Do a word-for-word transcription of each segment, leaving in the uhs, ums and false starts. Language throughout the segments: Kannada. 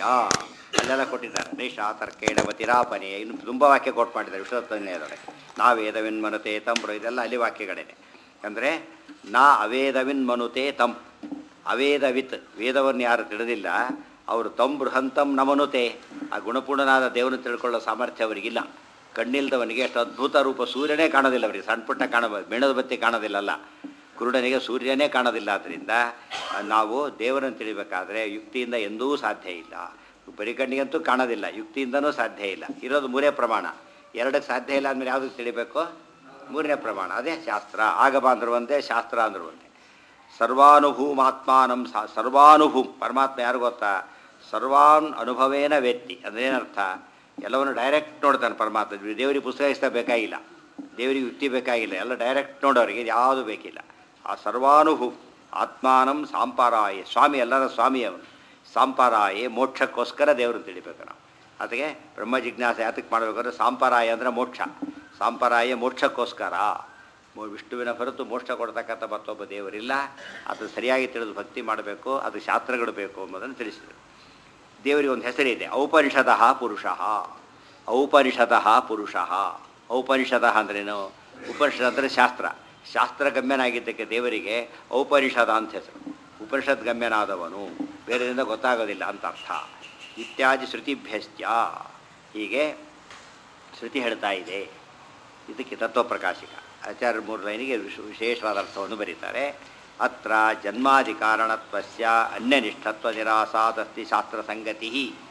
ಅಲ್ಲೆಲ್ಲ ಕೊಟ್ಟಿದ್ದಾರೆ ನಿಶಾ ತರ್ಕೇಣ ಮತಿರಾಪನೆ ಇನ್ನು ತುಂಬ ವಾಕ್ಯ ಕೊಟ್ಟು ಮಾಡಿದ್ದಾರೆ ವಿಶ್ವತನ್ಯದೊಳಗೆ ನಾವೇದವಿನ್ ಮನುತೆ ತಂಬ್ರು ಇದೆಲ್ಲ ಅಲ್ಲಿ ವಾಕ್ಯಗಳೇನೆ ಅಂದರೆ ನಾ ಅವೇದವಿನ್ ಮನುತೆ ತಂ ಅವೇದವಿತ್ ವೇದವನ್ನು ಯಾರು ತಿಳಿದಿಲ್ಲ ಅವರು ತಂ ಬೃಹಂತಂ ನಮನುತೆ ಆ ಗುಣಪೂರ್ಣನಾದ ದೇವರನ್ನು ತಿಳ್ಕೊಳ್ಳೋ ಸಾಮರ್ಥ್ಯ ಅವರಿಗಿಲ್ಲ. ಕಣ್ಣಿಲ್ದವನಿಗೆ ಅಷ್ಟು ಅದ್ಭುತ ರೂಪ ಸೂರ್ಯನೇ ಕಾಣೋದಿಲ್ಲ ಅವರಿಗೆ, ಸಣ್ಣ ಪುಟ್ಟ ಕಾಣಬಹುದು, ಮೇಣದ ಬತ್ತಿ ಕಾಣೋದಿಲ್ಲಲ್ಲ, ಕುರುಡನಿಗೆ ಸೂರ್ಯನೇ ಕಾಣೋದಿಲ್ಲ. ಆದ್ದರಿಂದ ನಾವು ದೇವರನ್ನು ತಿಳಿಬೇಕಾದ್ರೆ ಯುಕ್ತಿಯಿಂದ ಎಂದೂ ಸಾಧ್ಯ ಇಲ್ಲ. ಬರೀ ಕಣ್ಣಿಗಂತೂ ಕಾಣೋದಿಲ್ಲ, ಯುಕ್ತಿಯಿಂದನೂ ಸಾಧ್ಯ ಇಲ್ಲ. ಇರೋದು ಮೂರೇ ಪ್ರಮಾಣ. ಎರಡಕ್ಕೆ ಸಾಧ್ಯ ಇಲ್ಲ ಅಂದಮೇಲೆ ಯಾವುದಕ್ಕೆ ತಿಳಿಬೇಕು? ಮೂರನೇ ಪ್ರಮಾಣ, ಅದೇ ಶಾಸ್ತ್ರ. ಆಗಮ ಅಂದ್ರು ಒಂದೇ, ಶಾಸ್ತ್ರ ಅಂದ್ರು ಒಂದೇ. ಸರ್ವಾನುಭೂಮಾತ್ಮಾನಂ ಸಾ ಸರ್ವಾನುಭೂಮ್ ಪರಮಾತ್ಮ ಯಾರು ಗೊತ್ತಾ? ಸರ್ವಾನ್ ಅನುಭವೇನ ವ್ಯಕ್ತಿ ಅಂದರೆ ಏನರ್ಥ? ಎಲ್ಲವನ್ನು ಡೈರೆಕ್ಟ್ ನೋಡ್ತಾನೆ ಪರಮಾತ್ಮ. ದೇವರಿಗೆ ಪುಸ್ತಕ ಇಷ್ಟ ಬೇಕಾಗಿಲ್ಲ, ದೇವರಿಗೆ ಯುಕ್ತಿ ಬೇಕಾಗಿಲ್ಲ, ಎಲ್ಲ ಡೈರೆಕ್ಟ್ ನೋಡೋರಿಗೆ ಯಾವುದು ಬೇಕಿಲ್ಲ. ಆ ಸರ್ವಾನುಭೂ ಆತ್ಮಾನಂ ಸಾಂಪಾರಾಯೇ, ಸ್ವಾಮಿ ಎಲ್ಲರ ಸ್ವಾಮಿ ಅವನು. ಸಾಂಪಾರಾಯೇ ಮೋಕ್ಷಕ್ಕೋಸ್ಕರ ದೇವರನ್ನು ತಿಳಿಬೇಕು ನಾವು. ಅದಕ್ಕೆ ಬ್ರಹ್ಮ ಜಿಜ್ಞಾಸೆ ಯಾತಕ್ಕೆ ಮಾಡಬೇಕಾದ್ರೆ ಸಾಂಪಾರಾಯ ಅಂದರೆ ಮೋಕ್ಷ, ಸಾಂಪಾರಾಯ ಮೋಕ್ಷಕ್ಕೋಸ್ಕರ. ವಿಷ್ಣುವಿನ ಹೊರತು ಮೋಕ್ಷ ಕೊಡ್ತಕ್ಕಂಥ ಮತ್ತೊಬ್ಬ ದೇವರಿಲ್ಲ. ಅದು ಸರಿಯಾಗಿ ತಿಳಿದು ಭಕ್ತಿ ಮಾಡಬೇಕು, ಅದು ಶಾಸ್ತ್ರಗಳು ಬೇಕು ಎಂಬುದನ್ನು ತಿಳಿಸಿದರು. ದೇವರಿಗೆ ಒಂದು ಹೆಸರಿದೆ, ಔಪನಿಷದಃ ಪುರುಷಃ. ಔಪನಿಷದಃ ಪುರುಷಃ. ಔಪನಿಷದಃ ಅಂದ್ರೇನು? ಉಪನಿಷತ್ ಅಂದರೆ ಶಾಸ್ತ್ರ. ಶಾಸ್ತ್ರ ಗಮ್ಯನಾಗಿದ್ದಕ್ಕೆ ದೇವರಿಗೆ ಔಪನಿಷದ ಅಂತ ಹೆಸರು. ಉಪನಿಷತ್ ಗಮ್ಯನಾದವನು, ಬೇರೆಯಿಂದ ಗೊತ್ತಾಗೋದಿಲ್ಲ ಅಂತ ಅರ್ಥ. ಇತ್ಯಾದಿ ಶ್ರುತಿಭ್ಯಶ್ಚ, ಹೀಗೆ ಶ್ರುತಿ ಹೇಳ್ತಾ ಇದೆ. ಇದಕ್ಕೆ ತತ್ವಪ್ರಕಾಶಿಕ ಆಚಾರ್ಯ ಮೂರು ಲೈನಿಗೆ ವಿಶೇಷವಾದ ಅರ್ಥವನ್ನು ಬರೀತಾರೆ. ಅತ್ರ ಜನ್ಮಾದಿ ಕಾರಣತ್ವಸ್ಯ ಅನ್ಯನಿಷ್ಠತ್ವ ನಿರಾಸಾದಸ್ತಿ ಶಾಸ್ತ್ರ ಸಂಗತಿ.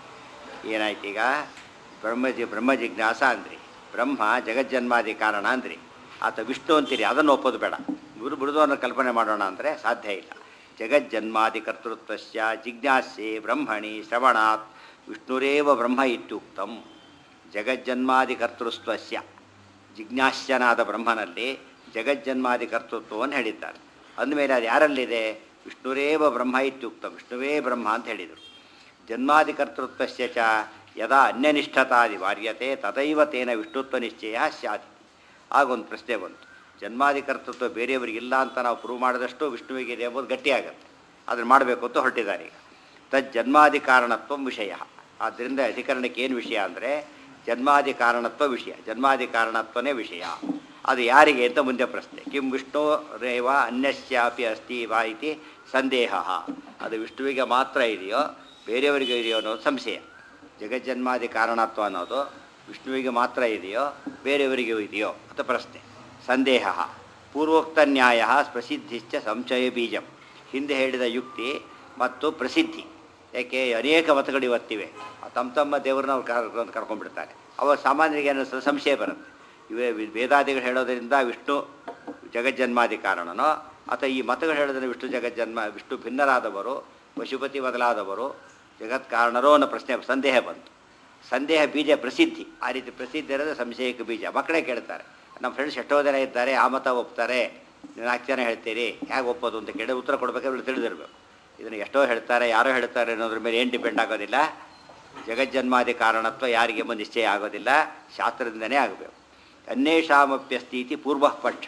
ಏನಾಯ್ತೀಗ? ಬ್ರಹ್ಮಜಿ ಬ್ರಹ್ಮ ಜಿಜ್ಞಾಸ ಅಂದ್ರಿ, ಬ್ರಹ್ಮ ಜಗಜ್ಜನ್ಮಾದಿ ಕಾರಣ ಅಂದ್ರಿ, ಆತ ವಿಷ್ಣು ಅಂತೀರಿ, ಅದನ್ನು ಒಪ್ಪೋದು ಬೇಡ. ಗುರು ಬಿಡುದನ್ನು ಕಲ್ಪನೆ ಮಾಡೋಣ ಅಂದರೆ ಸಾಧ್ಯ ಇಲ್ಲ. ಜಗಜ್ಜನ್ಮಾದಿ ಕರ್ತೃತ್ವಸ್ಯ ಜಿಜ್ಞಾಸ್ಯೆ ಬ್ರಹ್ಮಣಿ ಶ್ರವಣಾತ್ ವಿಷ್ಣುರೇವ ಬ್ರಹ್ಮ ಇತ್ಯುಕ್ತಂ. ಜಗಜ್ಜನ್ಮಾದಿ ಕರ್ತೃತ್ವಸ್ಯ ಜಿಜ್ಞಾಸ್ಯನಾದ ಬ್ರಹ್ಮನಲ್ಲಿ ಜಗಜ್ಜನ್ಮಾದಿ ಕರ್ತೃತ್ವವನ್ನು ಹೇಳಿದ್ದಾರೆ. ಅಂದಮೇಲೆ ಅದು ಯಾರಲ್ಲಿದೆ? ವಿಷ್ಣುರೇವ ಬ್ರಹ್ಮ ಇತ್ಯುಕ್ತಂ, ವಿಷ್ಣುವೇ ಬ್ರಹ್ಮ ಅಂತ ಹೇಳಿದರು. ಜನ್ಮಾದಿ ಕರ್ತೃತ್ವಸ್ಯ ಚ ಯದಾ ಅನ್ಯನಿಷ್ಠತಾದಿ ವಾರ್ಯತೆ ತದೈವ ತೇನ ವಿಷ್ಣುತ್ವ ನಿಶ್ಚಯ ಸ್ಯಾತ್. ಆಗೊಂದು ಪ್ರಶ್ನೆ ಬಂತು, ಜನ್ಮಾದಿ ಕರ್ತೃತ್ವ ಬೇರೆಯವರಿಗಿಲ್ಲ ಅಂತ ನಾವು ಪ್ರೂವ್ ಮಾಡಿದಷ್ಟು ವಿಷ್ಣುವಿಗಿದೆ ಎಂಬುದು ಗಟ್ಟಿಯಾಗುತ್ತೆ. ಅದನ್ನು ಮಾಡಬೇಕು ಅಂತ ಹೊರಟಿದ್ದಾರೆ ಈಗ. ತದ್ ಜನ್ಮಾದಿ ಕಾರಣತ್ವ ವಿಷಯ. ಆದ್ದರಿಂದ ಅಧಿಕರಣಕ್ಕೆ ಏನು ವಿಷಯ ಅಂದರೆ ಜನ್ಮಾದಿ ಕಾರಣತ್ವ ವಿಷಯ, ಜನ್ಮಾದಿ ಕಾರಣತ್ವನೇ ವಿಷಯ. ಅದು ಯಾರಿಗೆ ಅಂತ ಮುಂದೆ ಪ್ರಶ್ನೆ. ಕಿಂ ವಿಷ್ಣು ರೇವ ಅನ್ಯಸ್ಯಾಪಿ ಅಸ್ತಿ ವಾ ಇತಿ ಸಂದೇಹ. ಅದು ವಿಷ್ಣುವಿಗೆ ಮಾತ್ರ ಇದೆಯೋ ಬೇರೆಯವರಿಗೆ ಇದೆಯೋ ಅನ್ನೋದು ಸಂಶಯ. ಜಗಜ್ಜನ್ಮಾದಿ ಕಾರಣತ್ವ ಅನ್ನೋದು ವಿಷ್ಣುವಿಗೆ ಮಾತ್ರ ಇದೆಯೋ ಬೇರೆಯವರಿಗೂ ಇದೆಯೋ ಅಂತ ಪ್ರಶ್ನೆ, ಸಂದೇಹ. ಪೂರ್ವೋಕ್ತ ನ್ಯಾಯ ಪ್ರಸಿದ್ಧಿಶ್ಚ ಸಂಶಯ ಬೀಜಂ. ಹಿಂದೆ ಹೇಳಿದ ಯುಕ್ತಿ ಮತ್ತು ಪ್ರಸಿದ್ಧಿ, ಯಾಕೆ ಅನೇಕ ಮತಗಳು ಇವತ್ತಿವೆ, ತಮ್ಮ ತಮ್ಮ ದೇವರನ್ನ ಅವ್ರು ಕರ್ ಕರ್ಕೊಂಡ್ಬಿಡ್ತಾರೆ. ಅವಾಗ ಸಾಮಾನ್ಯರಿಗೆ ಏನೋ ಸಂಶಯ ಬರುತ್ತೆ. ಇವೇ ವೇದಾದಿಗಳು ಹೇಳೋದರಿಂದ ವಿಷ್ಣು ಜಗಜ್ಜನ್ಮಾದಿ ಕಾರಣನೋ ಅಥವಾ ಈ ಮತಗಳು ಹೇಳೋದ್ರಿಂದ ವಿಷ್ಣು ಜಗಜ್ಜನ್ಮ ವಿಷ್ಣು ಭಿನ್ನರಾದವರು ಪಶುಪತಿ ಮೊದಲಾದವರು ಜಗತ್ ಕಾರಣರೋ ಅನ್ನೋ ಪ್ರಶ್ನೆ ಸಂದೇಹ ಬಂತು. ಸಂದೇಹ ಬೀಜ ಪ್ರಸಿದ್ಧಿ. ಆ ರೀತಿ ಪ್ರಸಿದ್ಧಿ ಇರೋದು ಸಂಶಯಕ್ಕೆ ಬೀಜ. ಮಕ್ಕಳೇ ಕೇಳ್ತಾರೆ, ನಮ್ಮ ಫ್ರೆಂಡ್ಸ್ ಎಷ್ಟೋ ಜನ ಇದ್ದಾರೆ, ಆ ಮತ ಒಪ್ತಾರೆ, ನೀವು ನಾಲ್ಕು ಜನ ಹೇಳ್ತೀರಿ, ಹೇಗೆ ಒಪ್ಪೋದು ಅಂತ ಕೇಳಿ ಉತ್ತರ ಕೊಡಬೇಕಾದ್ರೆ ತಿಳಿದಿರಬೇಕು. ಇದನ್ನು ಎಷ್ಟೋ ಹೇಳ್ತಾರೆ, ಯಾರೋ ಹೇಳ್ತಾರೆ ಅನ್ನೋದ್ರ ಮೇಲೆ ಏನು ಡಿಪೆಂಡ್ ಆಗೋದಿಲ್ಲ. ಜಗಜ್ಜನ್ಮಾದಿ ಕಾರಣತ್ವ ಯಾರಿಗೆ ಬಂದು ನಿಶ್ಚಯ ಆಗೋದಿಲ್ಲ, ಶಾಸ್ತ್ರದಿಂದನೇ ಆಗಬೇಕು. ಅನ್ಯೇಷಾಮಪ್ಯಸ್ತೀತಿ ಪೂರ್ವ ಪಕ್ಷ.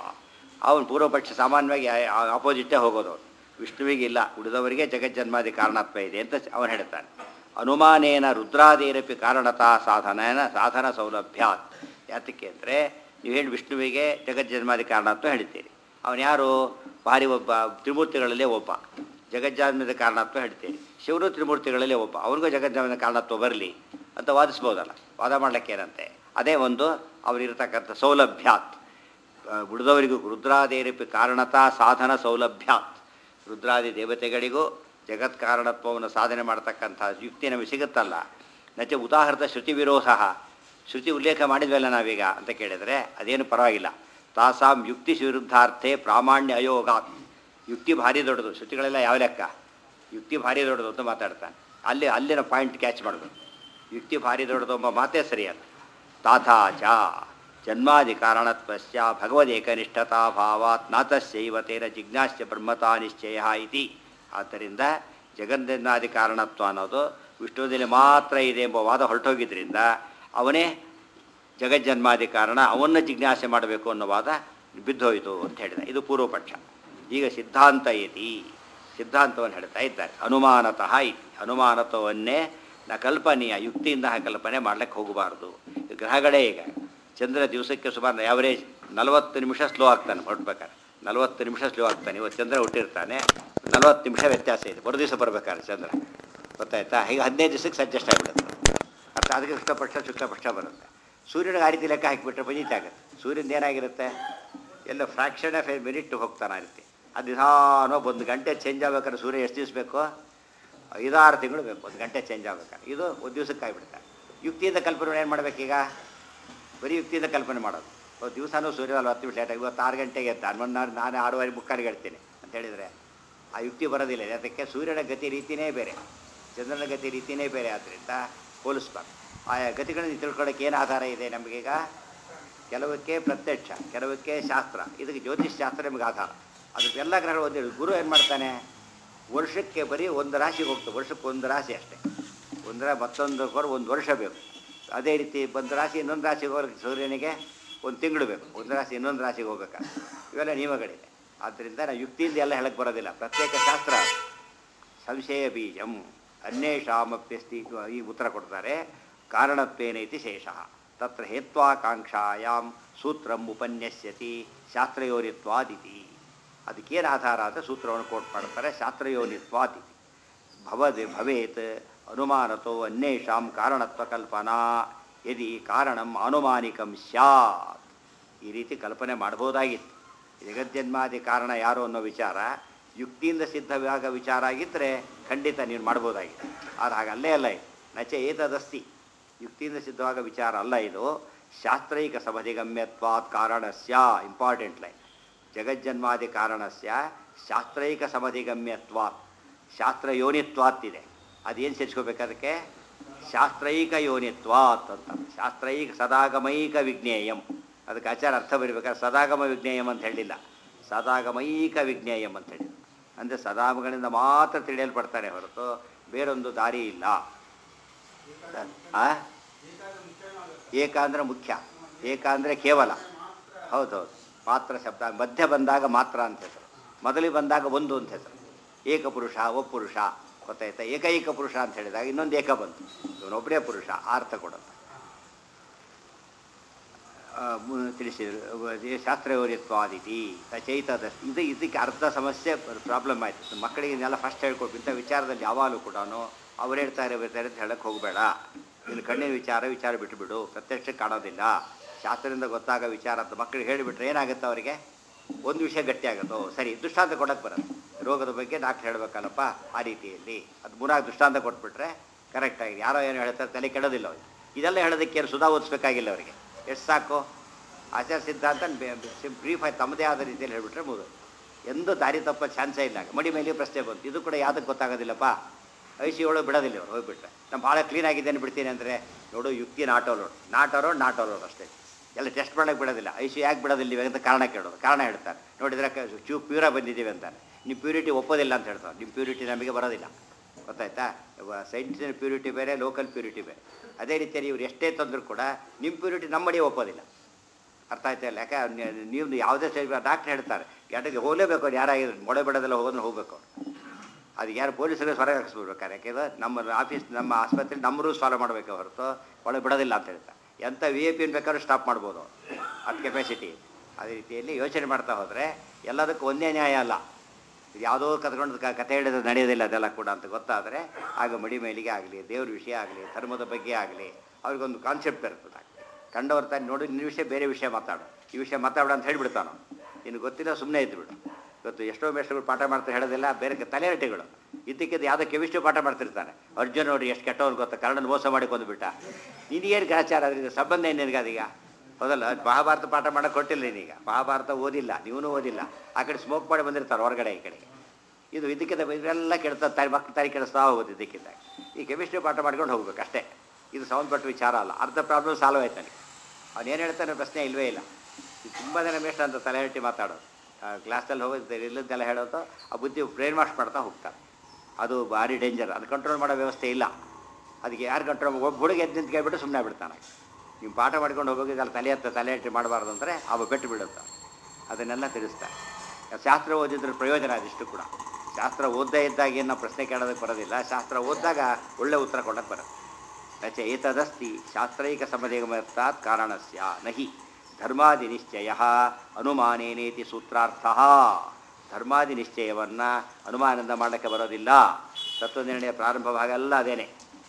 ಅವನು ಪೂರ್ವಪಕ್ಷ ಸಾಮಾನ್ಯವಾಗಿ ಆಪೋಸಿಟೇ ಹೋಗೋದು. ಅವನು ವಿಷ್ಣುವಿಗೆ ಇಲ್ಲ, ಉಳಿದವರಿಗೆ ಜಗಜ್ಜನ್ಮಾದಿ ಕಾರಣತ್ವ ಇದೆ ಅಂತ ಅವನು ಹೇಳ್ತಾನೆ. ಅನುಮಾನೇನ ರುದ್ರಾದೇರಪಿ ಕಾರಣತಾ ಸಾಧನ ಸಾಧನ ಸೌಲಭ್ಯಾತ್. ಯಾತಕ್ಕೆ ಅಂದರೆ ನೀವು ಹೇಳಿ ವಿಷ್ಣುವಿಗೆ ಜಗಜ್ಜನ್ಮಾದಿ ಕಾರಣತ್ವ ಹೇಳ್ತೀರಿ, ಅವನು ಯಾರು? ಭಾರಿ ಒಬ್ಬ, ತ್ರಿಮೂರ್ತಿಗಳಲ್ಲೇ ಒಬ್ಬ. ಜಗಜ್ಜನ್ಮದ ಕಾರಣತ್ವ ಹೇಳ್ತೀರಿ, ಶಿವರು ತ್ರಿಮೂರ್ತಿಗಳಲ್ಲೇ ಒಬ್ಬ, ಅವನಿಗೂ ಜಗಜ್ಜನ್ಮದ ಕಾರಣತ್ವ ಬರಲಿ ಅಂತ ವಾದಿಸ್ಬೋದಲ್ಲ. ವಾದ ಮಾಡ್ಲಿಕ್ಕೆ ಏನಂತೆ? ಅದೇ ಒಂದು ಅವರಿರ್ತಕ್ಕಂಥ ಸೌಲಭ್ಯಾತ್. ಉಳಿದವರಿಗೂ ರುದ್ರಾದೇರಪಿ ಕಾರಣತಾ ಸಾಧನ ಸೌಲಭ್ಯಾತ್. ರುದ್ರಾದಿ ದೇವತೆಗಳಿಗೂ ಜಗತ್ ಕಾರಣತ್ವವನ್ನು ಸಾಧನೆ ಮಾಡ್ತಕ್ಕಂಥ ಯುಕ್ತಿ ನಮಗೆ ಸಿಗುತ್ತಲ್ಲ. ನಚೆ ಉದಾಹೃತ ಶ್ರುತಿ ವಿರೋಧ. ಶ್ರುತಿ ಉಲ್ಲೇಖ ಮಾಡಿದ್ವಲ್ಲ ನಾವೀಗ ಅಂತ ಕೇಳಿದರೆ ಅದೇನು ಪರವಾಗಿಲ್ಲ. ತಾಸಾಂ ಯುಕ್ತಿ ವಿರುದ್ಧಾರ್ಥೆ ಪ್ರಾಮಾಣ್ಯ ಅಯೋಗಾತ್. ಯುಕ್ತಿ ಭಾರಿ ದೊಡ್ಡದು, ಶ್ರುತಿಗಳೆಲ್ಲ ಯಾವ ಲೆಕ್ಕ? ಯುಕ್ತಿ ಭಾರಿ ದೊಡ್ಡದು ಅಂತ ಮಾತಾಡ್ತಾನೆ. ಅಲ್ಲಿ ಅಲ್ಲಿನ ಪಾಯಿಂಟ್ ಕ್ಯಾಚ್ ಮಾಡಬೇಕು. ಯುಕ್ತಿ ಭಾರಿ ದೊಡ್ಡದು ಎಂಬ ಮಾತೇ ಸರಿಯಲ್ಲ. ತಾಥಾಚ ಜನ್ಮಾದಿ ಕಾರಣತ್ವಸ್ಯ ಭಗವದೇಕನಿಷ್ಠತಾ ಭಾವಾತ್ ನಾತಸ್ಯೈವ ತೇನ ಜಿಜ್ಞಾಸ್ಯ ಬ್ರಹ್ಮತಾ ನಿಶ್ಚಯ ಇತಿ. ಆದ್ದರಿಂದ ಜಗನ್ನಾದಿ ಕಾರಣತ್ವ ಅನ್ನೋದು ವಿಷ್ಣುವಿನಲ್ಲಿ ಮಾತ್ರ ಇದೆ ಎಂಬ ವಾದ ಹೊರಟೋಗಿದ್ದರಿಂದ ಅವನೇ ಜಗಜ್ಜನ್ಮಾದಿ ಕಾರಣ, ಅವನ್ನು ಜಿಜ್ಞಾಸೆ ಮಾಡಬೇಕು ಅನ್ನೋ ವಾದ ಬಿದ್ದೋಯಿತು ಅಂತ ಹೇಳಿದ. ಇದು ಪೂರ್ವಪಕ್ಷ. ಈಗ ಸಿದ್ಧಾಂತ ಇತಿ. ಸಿದ್ಧಾಂತವನ್ನು ಹೇಳ್ತಾ ಇದ್ದಾರೆ. ಅನುಮಾನತಃ ಇತಿ, ಅನುಮಾನತ್ವವನ್ನೇ ನ ಕಲ್ಪನೀಯ, ಯುಕ್ತಿಯಿಂದ ಕಲ್ಪನೆ ಮಾಡ್ಲಿಕ್ಕೆ ಹೋಗಬಾರ್ದು. ಗ್ರಹಗಳೇ ಈಗ ಚಂದ್ರ ದಿವಸಕ್ಕೆ ಸುಮಾರು ಆವರೇಜ್ ನಲವತ್ತು ನಿಮಿಷ ಸ್ಲೋ ಆಗ್ತಾನೆ ಹೊರಡ್ಬೇಕಾದ್ರೆ, ನಲವತ್ತು ನಿಮಿಷ ಸ್ಲೋ ಆಗ್ತಾನೆ. ಇವತ್ತು ಚಂದ್ರ ಹುಟ್ಟಿರ್ತಾನೆ, ನಲವತ್ತು ನಿಮಿಷ ವ್ಯತ್ಯಾಸ ಇದೆ ಬರೋ ದಿವಸ ಬರ್ಬೇಕಾದ್ರೆ ಚಂದ್ರ, ಗೊತ್ತಾಯ್ತಾ? ಈಗ ಹದಿನೈದು ದಿವಸಕ್ಕೆ ಅಡ್ಜಸ್ಟ್ ಆಗಿಬಿಡುತ್ತೆ ಅರ್ಥ. ಅದಕ್ಕೆ ಶುಕ್ಲಪಕ್ಷ ಶುಕ್ಲಪಕ್ಷ ಬರುತ್ತೆ. ಸೂರ್ಯನಿಗೆ ಆ ರೀತಿ ಲೆಕ್ಕ ಹಾಕಿಬಿಟ್ರೆ ಪಂಜಿತ ಆಗುತ್ತೆ. ಸೂರ್ಯನ ಏನಾಗಿರುತ್ತೆ, ಎಲ್ಲ ಫ್ರ್ಯಾಕ್ಷನ್ ಆಫ್ ಎ ಮಿನಿಟ್ ಹೋಗ್ತಾನೆ ಆ ರೀತಿ. ಅದು ನಿಧಾನವಾಗಿ ಒಂದು ಗಂಟೆ ಚೇಂಜ್ ಆಗ್ಬೇಕಾದ್ರೆ ಸೂರ್ಯ ಎಷ್ಟು ದಿವಸ ಬೇಕು? ಐದಾರು ತಿಂಗಳು ಬೇಕು ಒಂದು ಗಂಟೆ ಚೇಂಜ್ ಆಗ್ಬೇಕಾದ್ರೆ. ಇದು ಒಂದು ದಿವಸಕ್ಕೆ ಆಗಿಬಿಡುತ್ತೆ. ಯುಕ್ತಿಯಿಂದ ಕಲ್ಪನೆ ಏನು ಮಾಡಬೇಕೀಗ? ಬರೀ ಯುಕ್ತಿಯಿಂದ ಕಲ್ಪನೆ ಮಾಡೋದು. ಒಂದು ದಿವಸನೂ ಸೂರ್ಯ ಅಲ್ಲಿ ಹತ್ತು ನಿಮಿಷ ಲೇಟ್, ಇವತ್ತು ಆರು ಗಂಟೆಗೆ ಎತ್ತ ಹನ್ನೊಂದು ನಾನು ಆರೂವರೆ ಮುಕ್ಕಾಲಿಗೆ ಹೇಳ್ತೀನಿ ಅಂತ ಹೇಳಿದರೆ ಆ ಯುಕ್ತಿ ಬರೋದಿಲ್ಲ. ಅದಕ್ಕೆ ಸೂರ್ಯನ ಗತಿ ರೀತಿಯೇ ಬೇರೆ, ಚಂದ್ರನ ಗತಿ ರೀತಿಯೇ ಬೇರೆ. ಆದ್ದರಿಂದ ಹೋಲಿಸ್ಬಾರ್ದು. ಆಯಾ ಗತಿಗಳನ್ನು ತಿಳ್ಕೊಳ್ಳೋಕೆ ಏನು ಆಧಾರ ಇದೆ ನಮಗೀಗ? ಕೆಲವಕ್ಕೆ ಪ್ರತ್ಯಕ್ಷ, ಕೆಲವಕ್ಕೆ ಶಾಸ್ತ್ರ. ಇದಕ್ಕೆ ಜ್ಯೋತಿಷ್ ಶಾಸ್ತ್ರ ನಮಗೆ ಆಧಾರ. ಅದಕ್ಕೆಲ್ಲ ಗ್ರಹಗಳು ಒಂದೇ. ಗುರು ಏನು ಮಾಡ್ತಾನೆ, ವರ್ಷಕ್ಕೆ ಬರೀ ಒಂದು ರಾಶಿಗೆ ಹೋಗ್ತದೆ. ವರ್ಷಕ್ಕೆ ಒಂದು ರಾಶಿ ಅಷ್ಟೇ. ಒಂದರ ಮತ್ತೊಂದು ಕೊರ ಒಂದು ವರ್ಷ ಬೇಕು. ಅದೇ ರೀತಿ ಒಂದು ರಾಶಿ ಇನ್ನೊಂದು ರಾಶಿಗೆ ಹೋಗಲಿಕ್ಕೆ ಸೂರ್ಯನಿಗೆ ಒಂದು ತಿಂಗಳು ಬೇಕು. ಒಂದು ರಾಶಿ ಇನ್ನೊಂದು ರಾಶಿಗೆ ಹೋಗ್ಬೇಕಾದ್ರೆ ಇವೆಲ್ಲ ನಿಯಮಗಳಿದೆ. ಆದ್ದರಿಂದ ನಾವು ಯುಕ್ತಿಯಿಂದ ಎಲ್ಲ ಹೇಳಕ್ಕೆ ಬರೋದಿಲ್ಲ. ಪ್ರತ್ಯೇಕ ಶಾಸ್ತ್ರ. ಸಂಶಯ ಬೀಜಂ ಅನ್ಯೇಷಾಮಪ್ಯಸ್ತಿ ಈ ಉತ್ತರ ಕೊಡ್ತಾರೆ. ಕಾರಣತ್ವೇನೈತಿ ಶೇಷಃ ತತ್ರ ಹೇತ್ವಾಕಾಂಕ್ಷಾಯಾಂ ಸೂತ್ರಂ ಉಪನ್ಯಸ್ಯತಿ ಶಾಸ್ತ್ರಯೋನಿತ್ವಾದಿತಿ. ಅದಕ್ಕೇನು ಆಧಾರ ಅಂತ ಸೂತ್ರವನ್ನು ಕೋಟ್ ಮಾಡ್ತಾರೆ. ಶಾಸ್ತ್ರಯೋನಿತ್ವಾದಿತಿ ಭವದ್ ಭವೇತ್ ಅನುಮಾನತೋ ಅನ್ಯೇಷಾಂ ಕಾರಣತ್ವ ಕಲ್ಪನಾ ಯದಿ ಕಾರಣಂ ಅನುಮಾನಿಕಂ ಸ್ಯಾತ್. ಈ ರೀತಿ ಕಲ್ಪನೆ ಮಾಡ್ಬೋದಾಗಿತ್ತು. ಜಗಜ್ಜನ್ಮಾದಿ ಕಾರಣ ಯಾರು ಅನ್ನೋ ವಿಚಾರ ಯುಕ್ತಿಯಿಂದ ಸಿದ್ಧವಾಗ ವಿಚಾರ ಆಗಿದ್ದರೆ ಖಂಡಿತ ನೀನು ಮಾಡ್ಬೋದಾಗಿತ್ತು. ಆದರೆ ಹಾಗಲ್ಲೇ ಅಲ್ಲ ಇದು. ನಚೆ ಏತದಸ್ತಿ, ಯುಕ್ತಿಯಿಂದ ಸಿದ್ಧವಾಗ ವಿಚಾರ ಅಲ್ಲ ಇದು. ಶಾಸ್ತ್ರೈಕ ಸಮಧಿಗಮ್ಯತ್ವಾತ್ ಕಾರಣಸ್ಯ, ಇಂಪಾರ್ಟೆಂಟ್ ಲೈನ್, ಜಗಜ್ಜನ್ಮಾದಿ ಕಾರಣಸ್ಯ ಶಾಸ್ತ್ರೈಕ ಸಮಧಿಗಮ್ಯತ್ವಾತ್, ಶಾಸ್ತ್ರ ಯೋನಿತ್ವಾತ್ ಇದೆ. ಅದೇನು ಸೇರಿಸ್ಕೋಬೇಕು ಅದಕ್ಕೆ? ಶಾಸ್ತ್ರೈಕ ಯೋನಿತ್ವಾತ್ ಅಂತ. ಶಾಸ್ತ್ರೈಕ ಸದಾಗಮೈಕ ವಿಜ್ಞೇಯಂ. ಅದಕ್ಕೆ ಆಚಾರ ಅರ್ಥ ಬರೀಬೇಕಾದ್ರೆ ಸದಾಗಮ ವಿಜ್ಞೇಯಂ ಅಂತ ಹೇಳಿಲ್ಲ, ಸದಾಗಮೈಕ ವಿಜ್ಞೇಯಂ ಅಂತ ಹೇಳಿ. ಅಂದರೆ ಸದಾಗಮಗಳಿಂದ ಮಾತ್ರ ತಿಳಿಯಲ್ಪಡ್ತಾರೆ ಹೊರತು ಬೇರೊಂದು ದಾರಿ ಇಲ್ಲ. ಆ ಏಕ ಅಂದರೆ ಮುಖ್ಯ, ಏಕ ಅಂದರೆ ಕೇವಲ. ಹೌದೌದು, ಮಾತ್ರ ಶಬ್ದ ಮಧ್ಯ ಬಂದಾಗ ಮಾತ್ರ ಅಂತ ಹೆಸರು, ಮೊದಲಿಗೆ ಬಂದಾಗ ಒಂದು ಅಂತ ಹೆಸರು. ಏಕಪುರುಷ ಒಪ್ಪುರುಷ, ಗೊತ್ತಾಯ್ತಾ? ಏಕೈಕ ಪುರುಷ ಅಂತ ಹೇಳಿದಾಗ ಇನ್ನೊಂದು ಏಕ ಬಂತು, ಇವನೊಬ್ಬರೇ ಪುರುಷ ಅರ್ಥ ಕೊಡುತ್ತೆ. ತಿಳಿಸಿದರು ಶಾಸ್ತ್ರಯೋನಿತ್ವಾದಿತಿ ಚೈತದ. ಇದು ಇದಕ್ಕೆ ಅರ್ಧ ಸಮಸ್ಯೆ ಪ್ರಾಬ್ಲಮ್ ಆಯಿತು. ಮಕ್ಕಳಿಗೆ ಇದನ್ನೆಲ್ಲ ಫಸ್ಟ್ ಹೇಳ್ಕೊಟ್ಟು ಇಂಥ ವಿಚಾರದಲ್ಲಿ ಯಾವಾಗಲೂ ಕೂಡ ಅವ್ರು ಹೇಳ್ತಾರೆ ಬರ್ತಾರೆ ಅಂತ ಹೇಳಕ್ಕೆ ಹೋಗಬೇಡ. ಇಲ್ಲಿ ಕಣ್ಣಿನ ವಿಚಾರ ವಿಚಾರ ಬಿಟ್ಟುಬಿಡು, ಪ್ರತ್ಯಕ್ಷ ಕಾಣೋದಿಲ್ಲ, ಶಾಸ್ತ್ರದಿಂದ ಗೊತ್ತಾಗೋ ವಿಚಾರ ಅಂತ ಮಕ್ಕಳಿಗೆ ಹೇಳಿಬಿಟ್ರೆ ಏನಾಗುತ್ತೆ ಅವರಿಗೆ? ಒಂದು ವಿಷಯ ಗಟ್ಟಿಯಾಗುತ್ತೋ ಸರಿ, ದೃಷ್ಟಾಂತ ಕೊಡೋಕ್ಕೆ ಬರುತ್ತೆ. ರೋಗದ ಬಗ್ಗೆ ಡಾಕ್ಟ್ರ್ ಹೇಳಬೇಕಲ್ಲಪ್ಪ ಆ ರೀತಿಯಲ್ಲಿ, ಅದು ಮೂರಾಗ ದೃಷ್ಟಾಂತ ಕೊಟ್ಬಿಟ್ರೆ ಕರೆಕ್ಟಾಗಿದೆ. ಯಾರೋ ಏನು ಹೇಳ್ತಾರೆ ತಲೆ ಕೆಡೋದಿಲ್ಲ ಅವ್ರಿಗೆ. ಇದೆಲ್ಲ ಹೇಳೋದಕ್ಕೆ ಏನು ಸುಧಾ ಓದಿಸ್ಬೇಕಾಗಿಲ್ಲ ಅವರಿಗೆ, ಎಷ್ಟು ಸಾಕು ಆಚಾರ ಸಿದ್ಧಾಂತ ಬ್ರೀಫ್ ಆಗಿ ತಮ್ಮದೇ ಆದ ರೀತಿಯಲ್ಲಿ ಹೇಳಿಬಿಟ್ರೆ ಮುಗಿದು ಎಂದೂ ದಾರಿ ತಪ್ಪ ಚಾನ್ಸೇ ಇಲ್ಲ. ಮಡಿ ಮೇಲೆ ಪ್ರಶ್ನೆ ಬಂತು, ಇದು ಕೂಡ ಯಾವುದಕ್ಕೆ ಗೊತ್ತಾಗೋದಿಲ್ಲಪ್ಪ, ಐಸಿ ಒಳಗೆ ಬಿಡೋದಿಲ್ಲ ಅವ್ರು ಹೋಗಿಬಿಟ್ರೆ. ನಾನು ಭಾಳ ಕ್ಲೀನಾಗಿದ್ದೇನೆ ಬಿಡ್ತೀನಿ ಅಂದರೆ ನೋಡು ಯುಕ್ತಿ ನಾಟೋಲೋಡು ನಾಟೋರೋಡು ನಾಟೋಲೋಡು ಅಷ್ಟೇ, ಎಲ್ಲ ಟೆಸ್ಟ್ ಮಾಡೋಕ್ಕೆ ಬಿಡೋದಿಲ್ಲ. ಐಸಿ ಯಾಕೆ ಬಿಡೋದಿಲ್ಲ ಇವಾಗ ಅಂತ ಕಾರಣ ಕೇಳೋದು. ಕಾರಣ ಹೇಳ್ತಾರೆ, ನೋಡಿದ್ರೆ ಚೂ ಪ್ಯೂರ ಬಂದಿದ್ದೀವಿ ಅಂತಾರೆ. ನೀವು ಪ್ಯೂರಿಟಿ ಒಪ್ಪೋದಿಲ್ಲ ಅಂತ ಹೇಳ್ತಾರೆ. ನಿಮ್ಮ ಪ್ಯೂರಿಟಿ ನಮಗೆ ಬರೋದಿಲ್ಲ, ಗೊತ್ತಾಯ್ತಾ? ಸೈನ್ಸಿನ ಪ್ಯೂರಿಟಿ ಬೇರೆ, ಲೋಕಲ್ ಪ್ಯೂರಿಟಿ ಬೇರೆ. ಅದೇ ರೀತಿಯಲ್ಲಿ ಇವ್ರು ಎಷ್ಟೇ ತಂದರೂ ಕೂಡ ನಿಮ್ಮ ಪ್ಯೂರಿಟಿ ನಮ್ಮ ಮಡಿ ಒಪ್ಪೋದಿಲ್ಲ. ಅರ್ಥ ಆಯ್ತಾ ಇಲ್ಲ? ಯಾಕೆ ನೀವು ಯಾವುದೇ ಸೈ ಡಾಕ್ಟ್ರ್ ಹೇಳ್ತಾರೆ ಯಾಟಕ್ಕೆ ಹೋಗಲೇಬೇಕು, ಅವ್ರು ಯಾರಾಗಿದ್ರು ಮೊಳೆ ಬಿಡೋದೆಲ್ಲ ಹೋಗೋದ್ರೆ ಹೋಗ್ಬೇಕು ಅವ್ರು. ಅದಕ್ಕೆ ಯಾರು ಪೊಲೀಸರಿಗೆ ಹೊರಗೆ ಹಾಕಿಸ್ಬಿಡ್ಬೇಕಾರೆ, ಯಾಕೆಂದ್ರೆ ನಮ್ಮ ಆಫೀಸ್ ನಮ್ಮ ಆಸ್ಪತ್ರೆಯಲ್ಲಿ ನಮ್ಮ ರೂಲ್ಸ್ ಫಾಲೋ ಮಾಡಬೇಕು ಹೊರತು ಒಳೆ ಬಿಡೋದಿಲ್ಲ ಅಂತ ಹೇಳ್ತಾರೆ. ಎಂಥ ವಿ ಐ ಪಿನ ಬೇಕಾದ್ರೂ ಸ್ಟಾಪ್ ಮಾಡ್ಬೋದು, ಅದು ಕೆಪಾಸಿಟಿ. ಅದೇ ರೀತಿಯಲ್ಲಿ ಯೋಚನೆ ಮಾಡ್ತಾ ಹೋದರೆ ಎಲ್ಲದಕ್ಕೂ ಒಂದೇ ನ್ಯಾಯ ಅಲ್ಲ. ಇದು ಯಾವುದೋ ಕತ್ಕೊಂಡು ಕತೆ ಹೇಳಿದ್ರೆ ನಡೆಯೋದಿಲ್ಲ ಅದೆಲ್ಲ ಕೂಡ ಅಂತ ಗೊತ್ತಾದರೆ ಆಗ ಮಡಿ ಮೇಲಿಗೆ ಆಗಲಿ, ದೇವ್ರ ವಿಷಯ ಆಗಲಿ, ಧರ್ಮದ ಬಗ್ಗೆ ಆಗಲಿ ಅವ್ರಿಗೊಂದು ಕಾನ್ಸೆಪ್ಟ್ ಇರ್ತದೆ. ಕಂಡವ್ರ ತಾನು ನೋಡಿ ನಿನ್ನ ವಿಷಯ ಬೇರೆ ವಿಷಯ ಮಾತಾಡು, ಈ ವಿಷಯ ಮಾತಾಡೋ ಅಂತ ಹೇಳಿಬಿಡ್ತಾನು. ಇನ್ನು ಗೊತ್ತಿಲ್ಲ ಸುಮ್ಮನೆ ಇದ್ದುಬಿಡು. ಇವತ್ತು ಎಷ್ಟೋ ಮೇಷ್ಟ್ರುಗಳು ಪಾಠ ಮಾಡ್ತಾ ಹೇಳೋದಿಲ್ಲ, ಬೇರೆ ತಲೆಹರಟೆಗಳು. ಇದಕ್ಕಿದ್ದು ಯಾವುದೋ ಕೆಮಿಸ್ಟ್ರಿ ಪಾಠ ಮಾಡ್ತಿರ್ತಾನೆ. ಅರ್ಜುನ್ ನೋಡಿ ಎಷ್ಟು ಕೆಟ್ಟವ್ರು ಗೊತ್ತಾ, ಕನ್ನಡ ಮೋಸ ಮಾಡಿ ಕೊಂದುಬಿಟ್ಟ. ನಿನಗೇನು ಗ್ರಹಚಾರ ಅದರಿಂದ ಸಂಬಂಧ ಏನು ನಿನಗದೀಗ? ಹೌದಲ್ಲ, ಮಹಾಭಾರತ ಪಾಠ ಮಾಡೋಕ್ಕೆ ಕೊಟ್ಟಿಲ್ಲ ನೀನೀಗ. ಮಹಾಭಾರತ ಓದಿಲ್ಲ, ನೀವೂ ಓದಿಲ್ಲ. ಆ ಕಡೆ ಸ್ಮೋಕ್ ಮಾಡಿ ಬಂದಿರ್ತಾರೆ ಹೊರಗಡೆ ಈ ಕಡೆಗೆ. ಇದು ಇದಕ್ಕಿಂತ ಇದೆಲ್ಲ ಕೆಡ್ತಾ ತಾಯಿ ಮಕ್ಕಳು ತಾಯಿ ಕೆಡಿಸ್ತಾ ಹೋಗೋದು ಇದಕ್ಕಿಂತ. ಈ ಕೆಮಿಸ್ಟ್ರಿ ಪಾಠ ಮಾಡ್ಕೊಂಡು ಹೋಗ್ಬೇಕು ಅಷ್ಟೇ. ಇದು ಸಂಬಂಧಪಟ್ಟ ವಿಚಾರ ಅಲ್ಲ. ಅರ್ಧ ಪ್ರಾಬ್ಲಮ್ ಸಾಲ್ವ್ ಆಯ್ತು ನನಗೆ. ಅವನೇನು ಹೇಳ್ತಾನೆ ಪ್ರಶ್ನೆ ಇಲ್ಲವೇ ಇಲ್ಲ. ಇದು ತುಂಬ ಜನ ಮೇಷ್ಟ್ರು ಅಂತ ತಲೆಹಟ್ಟಿ ಮಾತಾಡೋದು, ಕ್ಲಾಸಲ್ಲಿ ಹೋಗೋದು ಇಲ್ಲದೆಲ್ಲ ಹೇಳೋದು, ಆ ಬುದ್ಧಿ ಬ್ರೈನ್ ವಾಶ್ ಮಾಡ್ತಾ ಹೋಗ್ತಾರೆ. ಅದು ಭಾರಿ ಡೇಂಜರ್. ಅದು ಕಂಟ್ರೋಲ್ ಮಾಡೋ ವ್ಯವಸ್ಥೆ ಇಲ್ಲ. ಅದಕ್ಕೆ ಯಾರು ಕಂಟ್ರೋಲ್ ಒಬ್ಬ ಹುಡುಗ ಎದ್ದು ನಿಂತು ಕೇಳ್ಬಿಟ್ಟು ಸುಮ್ಮನೆ ಬಿಡ್ತಾನೆ. ನೀವು ಪಾಠ ಮಾಡ್ಕೊಂಡು ಹೋಗೋದಿಲ್ಲ, ತಲೆ ಹತ್ತ ತಲೆ ಹಟ್ಟಿ ಮಾಡಬಾರ್ದು ಅಂದರೆ ಅವ ಬೆಟ್ಟು ಬಿಡುತ್ತೆ. ಅದನ್ನೆಲ್ಲ ತಿಳಿಸ್ತಾರೆ. ಶಾಸ್ತ್ರ ಓದಿದ್ರ ಪ್ರಯೋಜನ ಅದಿಷ್ಟು ಕೂಡ. ಶಾಸ್ತ್ರ ಓದ್ದೇ ಇದ್ದಾಗ ಏನು ನಾವು ಪ್ರಶ್ನೆ ಕೇಳೋದಕ್ಕೆ ಬರೋದಿಲ್ಲ, ಶಾಸ್ತ್ರ ಓದಿದಾಗ ಒಳ್ಳೆ ಉತ್ತರ ಕೊಡೋಕ್ಕೆ ಬರೋದು. ನಚ ಏತದಸ್ತಿ ಶಾಸ್ತ್ರೈಕ ಸಮಧಿಗಮರ್ಥಾತ್ ಕಾರಣಸ್ಯ ನಹಿ ಧರ್ಮಾದಿ ನಿಶ್ಚಯ ಅನುಮಾನೇನೇತಿ ಸೂತ್ರಾರ್ಥ. ಧರ್ಮಾದಿ ನಿಶ್ಚಯವನ್ನು ಅನುಮಾನದಿಂದ ಮಾಡಲಿಕ್ಕೆ ಬರೋದಿಲ್ಲ. ತತ್ವನಿರ್ಣಯ ಪ್ರಾರಂಭ ಭಾಗ ಎಲ್ಲ ಅದೇನೆ.